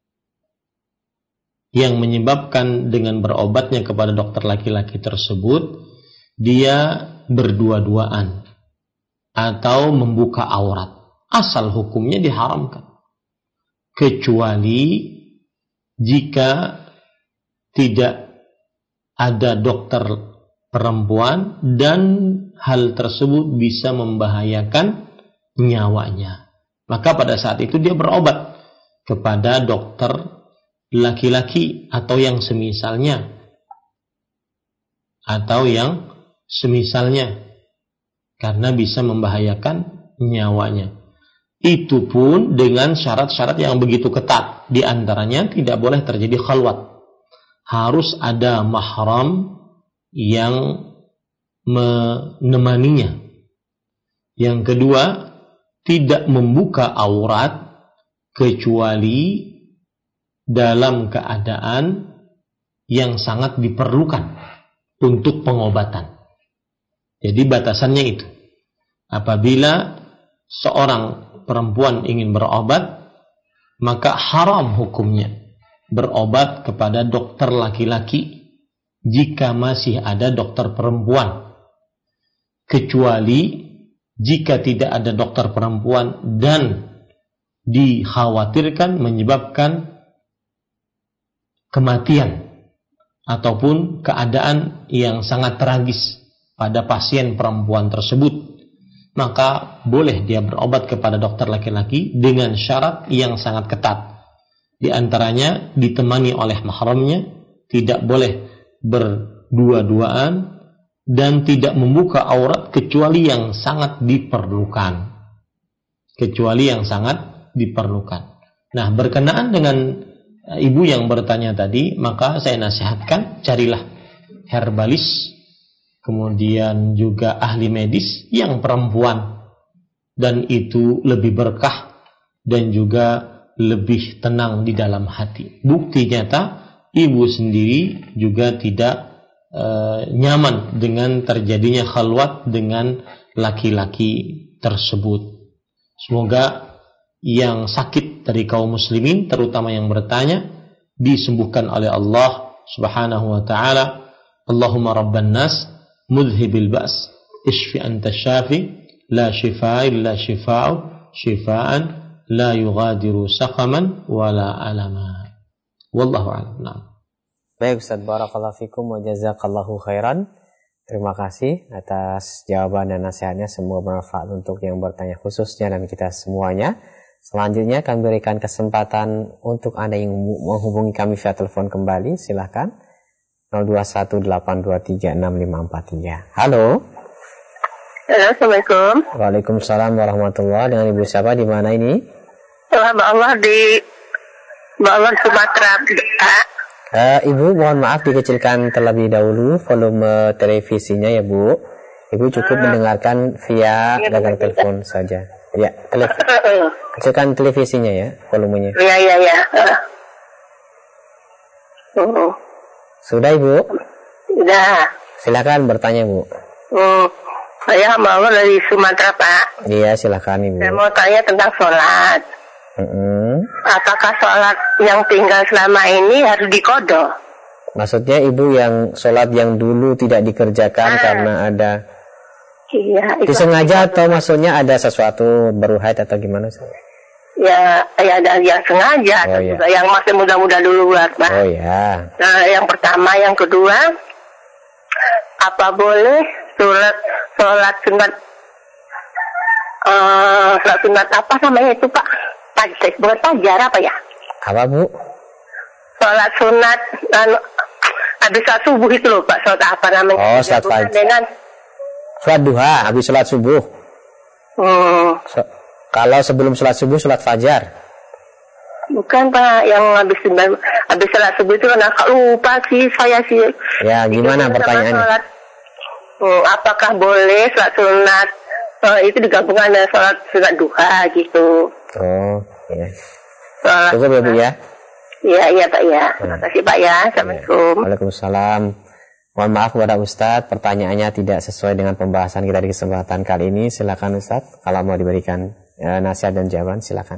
yang menyebabkan dengan berobatnya kepada dokter laki-laki tersebut dia berdua-duaan atau membuka aurat. Asal hukumnya diharamkan. Kecuali jika tidak ada dokter perempuan dan hal tersebut bisa membahayakan nyawanya. Maka pada saat itu dia berobat kepada dokter laki-laki atau yang semisalnya atau yang semisalnya karena bisa membahayakan nyawanya. Itu pun dengan syarat-syarat yang begitu ketat. Di antaranya tidak boleh terjadi khalwat. Harus ada mahram yang menemaninya. Yang kedua, tidak membuka aurat kecuali dalam keadaan yang sangat diperlukan untuk pengobatan. Jadi batasannya itu. Apabila seorang perempuan ingin berobat, maka haram hukumnya berobat kepada dokter laki-laki jika masih ada dokter perempuan. Kecuali jika tidak ada dokter perempuan dan dikhawatirkan menyebabkan kematian ataupun keadaan yang sangat tragis pada pasien perempuan tersebut, maka boleh dia berobat kepada dokter laki-laki dengan syarat yang sangat ketat. Di antaranya ditemani oleh mahramnya, tidak boleh berdua-duaan dan tidak membuka aurat kecuali yang sangat diperlukan. Kecuali yang sangat diperlukan. Nah, berkenaan dengan ibu yang bertanya tadi, maka saya nasihatkan carilah herbalis, kemudian juga ahli medis yang perempuan, dan itu lebih berkah dan juga lebih tenang di dalam hati. Bukti nyata ibu sendiri juga tidak e, nyaman dengan terjadinya khalwat dengan laki-laki tersebut. Semoga yang sakit dari kaum muslimin, terutama yang bertanya, disembuhkan oleh Allah Subhanahu wa taala. Allahumma rabban nas mudhibil ba's ishfi anta syafi la shifaa illa shifaa'u shifaa'an la yughadiru saqaman wala alama. Wallahu a'lam. Nah. Baik Ustaz, barakallahu fikum wa jazakallahu khairan. Terima kasih atas jawaban dan nasihatnya, semoga bermanfaat untuk yang bertanya khususnya dan kita semuanya. Selanjutnya kami berikan kesempatan untuk Anda yang menghubungi kami via telepon kembali, silahkan nol dua satu delapan dua tiga enam lima empat tiga. Halo. Halo, Assalamualaikum. Waalaikumsalam warahmatullahi. Dengan Ibu siapa, di mana ini? Mbak Allah di Mbak Allah Sumatera. Uh, Ibu mohon maaf dikecilkan terlebih dahulu volume televisinya ya Bu. Ibu cukup uh, mendengarkan via ya, gagang telepon saja. Ya, televisi. Uh, uh. Kecilkan televisinya ya, volumenya. Iya, iya, iya. Uh. Uh. Sudah Ibu? Sudah. Silakan bertanya Bu. Uh. Saya mau dari Sumatera Pak. Iya, silakan Ibu. Saya mau tanya tentang sholat. Mm-hmm. Apakah sholat yang tinggal selama ini harus diqadha? Maksudnya Ibu yang sholat yang dulu tidak dikerjakan ah. karena ada iya, disengaja atau maksudnya ada sesuatu baru haid atau gimana sih? Ya, ya ada yang sengaja, oh, atau ya. juga yang masih muda-muda dulu buat Pak. Oh ya. Nah, yang pertama, yang kedua, apa boleh sholat sholat sunat uh, sholat sunat apa namanya itu Pak? Fajar, bukan fajar apa ya? Apa Bu? Sholat sunat anu, habis sholat subuh itu loh Pak, sholat apa namanya? Oh, sholat fajar. Dengan sholat duha, habis sholat subuh. Hmm. So, kalau sebelum sholat subuh, sholat fajar. Bukan Pak, yang habis habis sholat subuh itu kan lupa sih saya sih. Ya, gimana itu pertanyaannya? Sholat, hmm, apakah boleh sholat sunat uh, itu digabungkan dengan sholat sunat duha gitu? Oh, ya. Sholat cukup ya Bu ya? Iya, iya Pak ya. Terima kasih Pak ya. Assalamualaikum. Waalaikumsalam. Mohon maaf kepada Ustadz, pertanyaannya tidak sesuai dengan pembahasan kita di kesempatan kali ini. Silakan Ustadz, kalau mau diberikan ya, nasihat dan jawaban, silakan.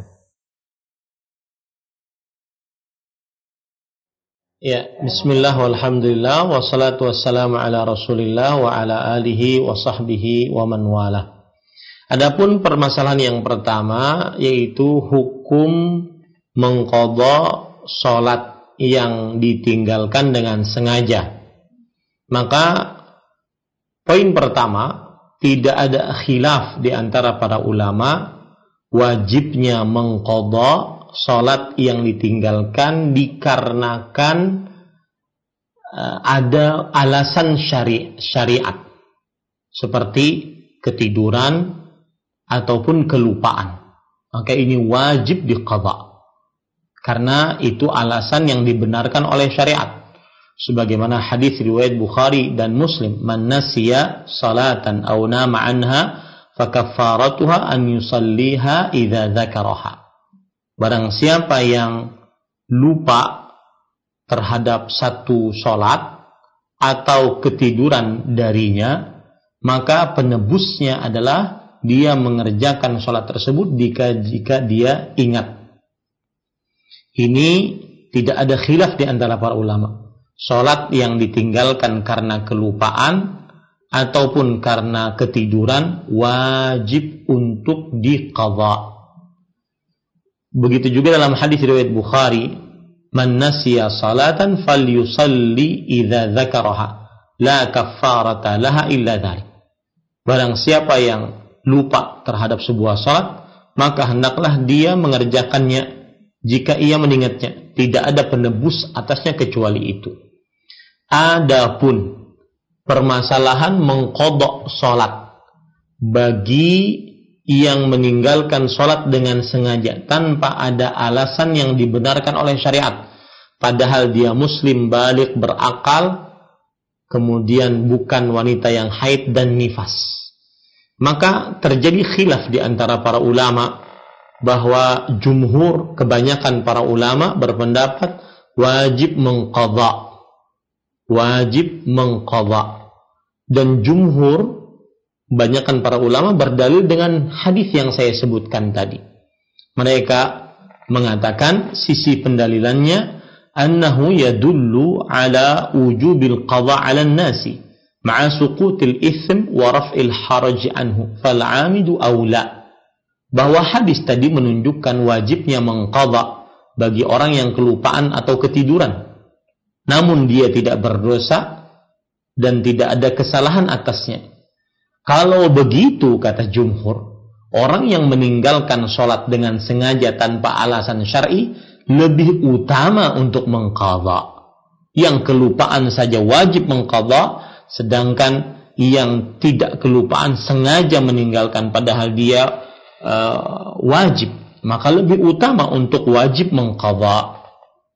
Ya, bismillah walhamdulillah wassalatu wassalamu ala rasulillah wa ala alihi wa sahbihi wa man wala. Adapun permasalahan yang pertama yaitu hukum mengqadha salat yang ditinggalkan dengan sengaja. Maka poin pertama, tidak ada khilaf di antara para ulama wajibnya mengqadha salat yang ditinggalkan dikarenakan uh, ada alasan syari- syariat seperti ketiduran ataupun kelupaan. Maka ini wajib diqadha karena itu alasan yang dibenarkan oleh syariat. Sebagaimana hadis riwayat Bukhari dan Muslim, man nasiya salatan aw nama anha fakaffaratuha an yusalliha idza dzakaraha. Barang siapa yang lupa terhadap satu salat atau ketiduran darinya, maka penebusnya adalah dia mengerjakan salat tersebut jika jika dia ingat. Ini tidak ada khilaf di antara para ulama. Salat yang ditinggalkan karena kelupaan ataupun karena ketiduran wajib untuk diqadha. Begitu juga dalam hadis riwayat Bukhari, man nasiya salatan falyusalli idza dzakaraha la kaffarata laha illa dzalik. Barang siapa yang lupa terhadap sebuah salat, maka hendaklah dia mengerjakannya jika ia mengingatnya. Tidak ada penebus atasnya kecuali itu. Adapun permasalahan mengqadha salat bagi yang meninggalkan salat dengan sengaja tanpa ada alasan yang dibenarkan oleh syariat, padahal dia muslim baligh berakal, kemudian bukan wanita yang haid dan nifas, maka terjadi khilaf di antara para ulama bahwa jumhur, kebanyakan para ulama berpendapat wajib mengqadha, wajib mengqadha, dan jumhur, kebanyakan para ulama berdalil dengan hadis yang saya sebutkan tadi. Mereka mengatakan sisi pendalilannya annahu yadullu ala wujubil qada' 'ala an-nasi ma'a suqutil itsm wa raf'il haraj anhu fal 'amidu aula. Bahwa hadis tadi menunjukkan wajibnya mengqadha bagi orang yang kelupaan atau ketiduran, namun dia tidak berdosa dan tidak ada kesalahan atasnya. Kalau begitu, kata jumhur, orang yang meninggalkan sholat dengan sengaja tanpa alasan syar'i lebih utama untuk mengqadha. Yang kelupaan saja wajib mengqadha, sedangkan yang tidak kelupaan sengaja meninggalkan padahal dia uh, wajib, maka lebih utama untuk wajib mengqadha.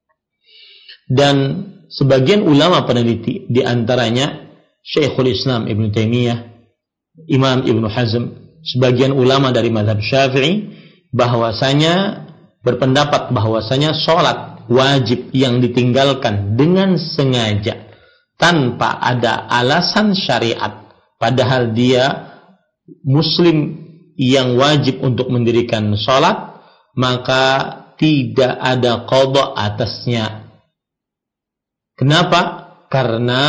Dan sebagian ulama peneliti, di antaranya Syekhul Islam Ibn Taimiyah, Imam Ibn Hazm, sebagian ulama dari mazhab Syafi'i, bahwasanya berpendapat bahwasanya sholat wajib yang ditinggalkan dengan sengaja tanpa ada alasan syariat, padahal dia muslim yang wajib untuk mendirikan sholat, maka tidak ada qadha atasnya. Kenapa? Karena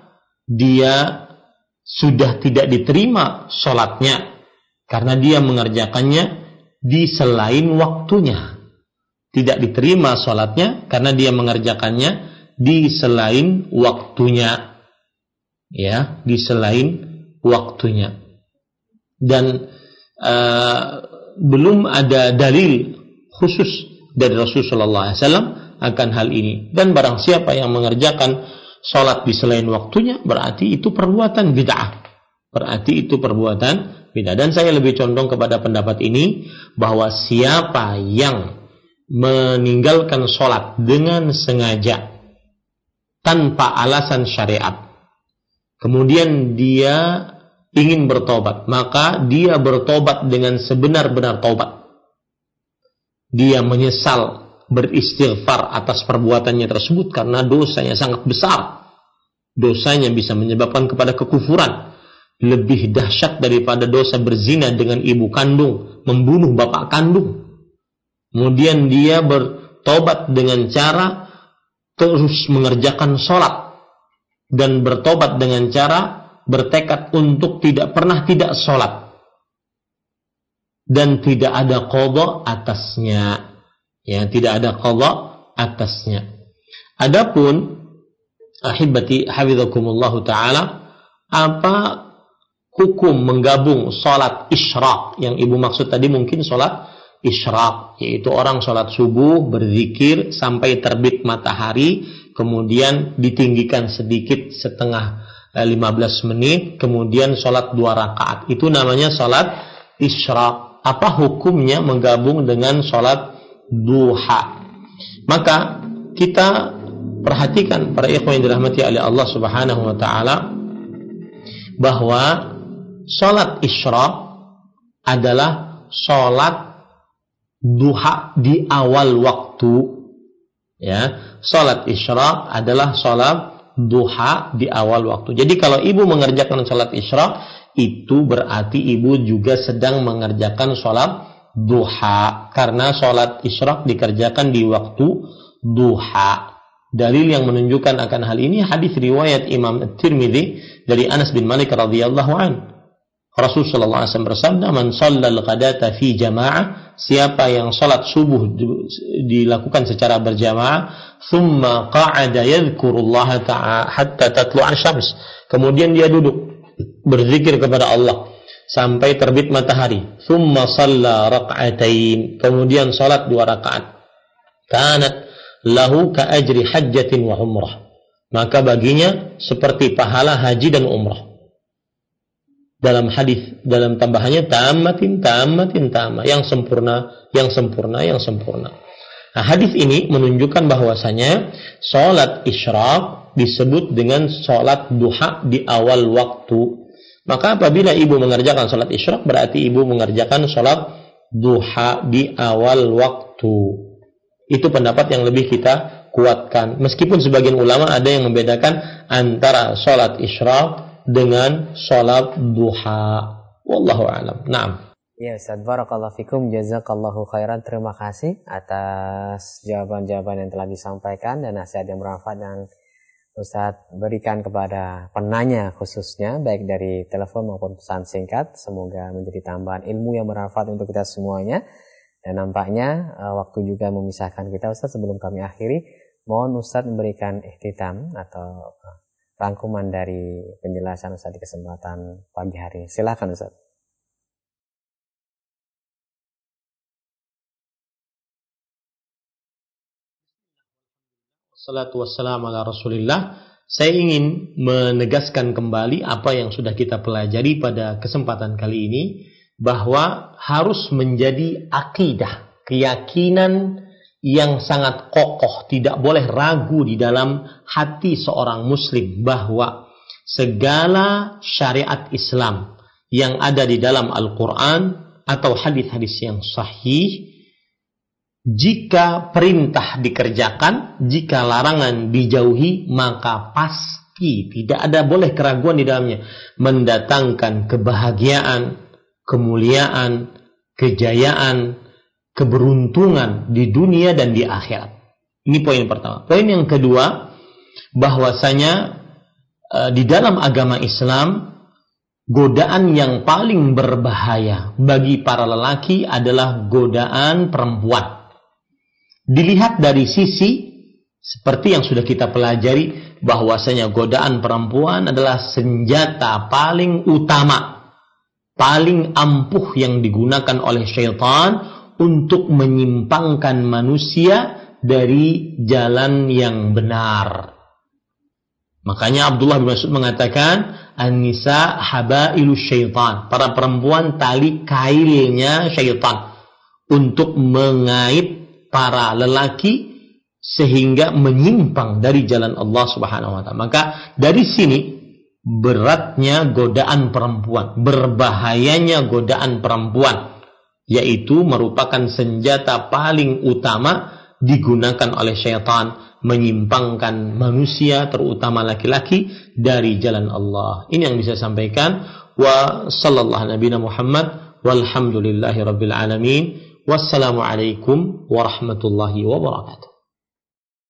dia sudah tidak diterima sholatnya karena dia mengerjakannya di selain waktunya. Tidak diterima sholatnya karena dia mengerjakannya di selain waktunya, ya, di selain waktunya. Dan uh, belum ada dalil khusus dari Rasulullah shallallahu alaihi wasallam akan hal ini. Dan barang siapa yang mengerjakan sholat di selain waktunya, berarti itu perbuatan bid'ah. Berarti itu perbuatan bid'ah. Dan saya lebih condong kepada pendapat ini, bahwa siapa yang meninggalkan sholat dengan sengaja tanpa alasan syariat, kemudian dia ingin bertobat, maka dia bertobat dengan sebenar-benar tobat. Dia menyesal, beristighfar atas perbuatannya tersebut karena dosanya sangat besar. Dosanya bisa menyebabkan kepada kekufuran, lebih dahsyat daripada dosa berzina dengan ibu kandung, membunuh bapak kandung. Kemudian dia bertobat dengan cara terus mengerjakan sholat, dan bertobat dengan cara bertekad untuk tidak pernah tidak sholat, dan tidak ada qadha atasnya. Ya, tidak ada qadha atasnya. Adapun ahibati hafizakumullah taala, apa hukum menggabung salat isyraq? Yang ibu maksud tadi mungkin salat isyraq, yaitu orang salat subuh berzikir sampai terbit matahari, kemudian ditinggikan sedikit setengah lima belas menit, kemudian salat dua rakaat. Itu namanya salat isyraq. Apa hukumnya menggabung dengan salat duha? Maka kita perhatikan para ikhwan yang dirahmati oleh Allah Subhanahu wa taala, bahwa salat isyraq adalah salat duha di awal waktu. Ya, salat isyraq adalah salat duha di awal waktu. Jadi kalau ibu mengerjakan salat isyraq, itu berarti ibu juga sedang mengerjakan salat duha, karena sholat isyraq dikerjakan di waktu duha. Dalil yang menunjukkan akan hal ini hadis riwayat Imam At-Tirmidzi dari Anas bin Malik radhiyallahu anhu. Rasul sallallahu alaihi wasallam bersabda, "Man shallal ghadata fi jamaah," siapa yang salat subuh dilakukan secara berjamaah, "tsumma qa'ada yadhkurullaha ta'ala hatta tatlu'a asy-syams," kemudian dia duduk berzikir kepada Allah sampai terbit matahari, thumma shalla raka'atain, kemudian salat dua rakaat, kanat lahu ka ajri hajjatin wa umrah, maka baginya seperti pahala haji dan umrah. Dalam hadis, dalam tambahannya tammatin tammatin tamma, yang sempurna, yang sempurna, yang sempurna. Nah, hadis ini menunjukkan bahwasanya salat isyraq disebut dengan salat duha di awal waktu. Maka apabila ibu mengerjakan salat isyraq, berarti ibu mengerjakan salat duha di awal waktu. Itu pendapat yang lebih kita kuatkan. Meskipun sebagian ulama ada yang membedakan antara salat isyraq dengan salat duha. Wallahu a'lam. Naam. Ya Ustaz, barakallahu fikum, jazakallahu khairan. Terima kasih atas jawaban-jawaban yang telah disampaikan dan nasihat yang bermanfaat yang Ustaz berikan kepada penanya khususnya, baik dari telepon maupun pesan singkat. Semoga menjadi tambahan ilmu yang bermanfaat untuk kita semuanya. Dan nampaknya uh, waktu juga memisahkan kita Ustaz. Sebelum kami akhiri, mohon Ustaz memberikan ikhtitam atau uh, rangkuman dari penjelasan Ustaz di kesempatan pagi hari. Silakan Ustaz. Salatu wassalamu ala Rasulillah. Saya ingin menegaskan kembali apa yang sudah kita pelajari pada kesempatan kali ini, bahwa harus menjadi akidah, keyakinan yang sangat kokoh, tidak boleh ragu di dalam hati seorang muslim bahwa segala syariat Islam yang ada di dalam Al-Quran atau hadis-hadis yang sahih, jika perintah dikerjakan, jika larangan dijauhi, maka pasti tidak ada boleh keraguan di dalamnya, mendatangkan kebahagiaan, kemuliaan, kejayaan, keberuntungan di dunia dan di akhirat. Ini poin pertama. Poin yang kedua, bahwasanya uh, di dalam agama Islam, godaan yang paling berbahaya bagi para lelaki adalah godaan perempuan. Dilihat dari sisi seperti yang sudah kita pelajari, bahwasanya godaan perempuan adalah senjata paling utama, paling ampuh yang digunakan oleh syaitan untuk menyimpangkan manusia dari jalan yang benar. Makanya Abdullah bin Mas'ud mengatakan, an-nisa habailu syaitan, para perempuan tali kailnya syaitan untuk mengait para lelaki sehingga menyimpang dari jalan Allah Subhanahu wa taala. Maka dari sini beratnya godaan perempuan, berbahayanya godaan perempuan, yaitu merupakan senjata paling utama digunakan oleh syaitan menyimpangkan manusia, terutama laki-laki, dari jalan Allah. Ini yang bisa saya sampaikan. Wa sallallahu nabiyana Muhammad walhamdulillahi rabbil alamin. Wassalamualaikum warahmatullahi wabarakatuh.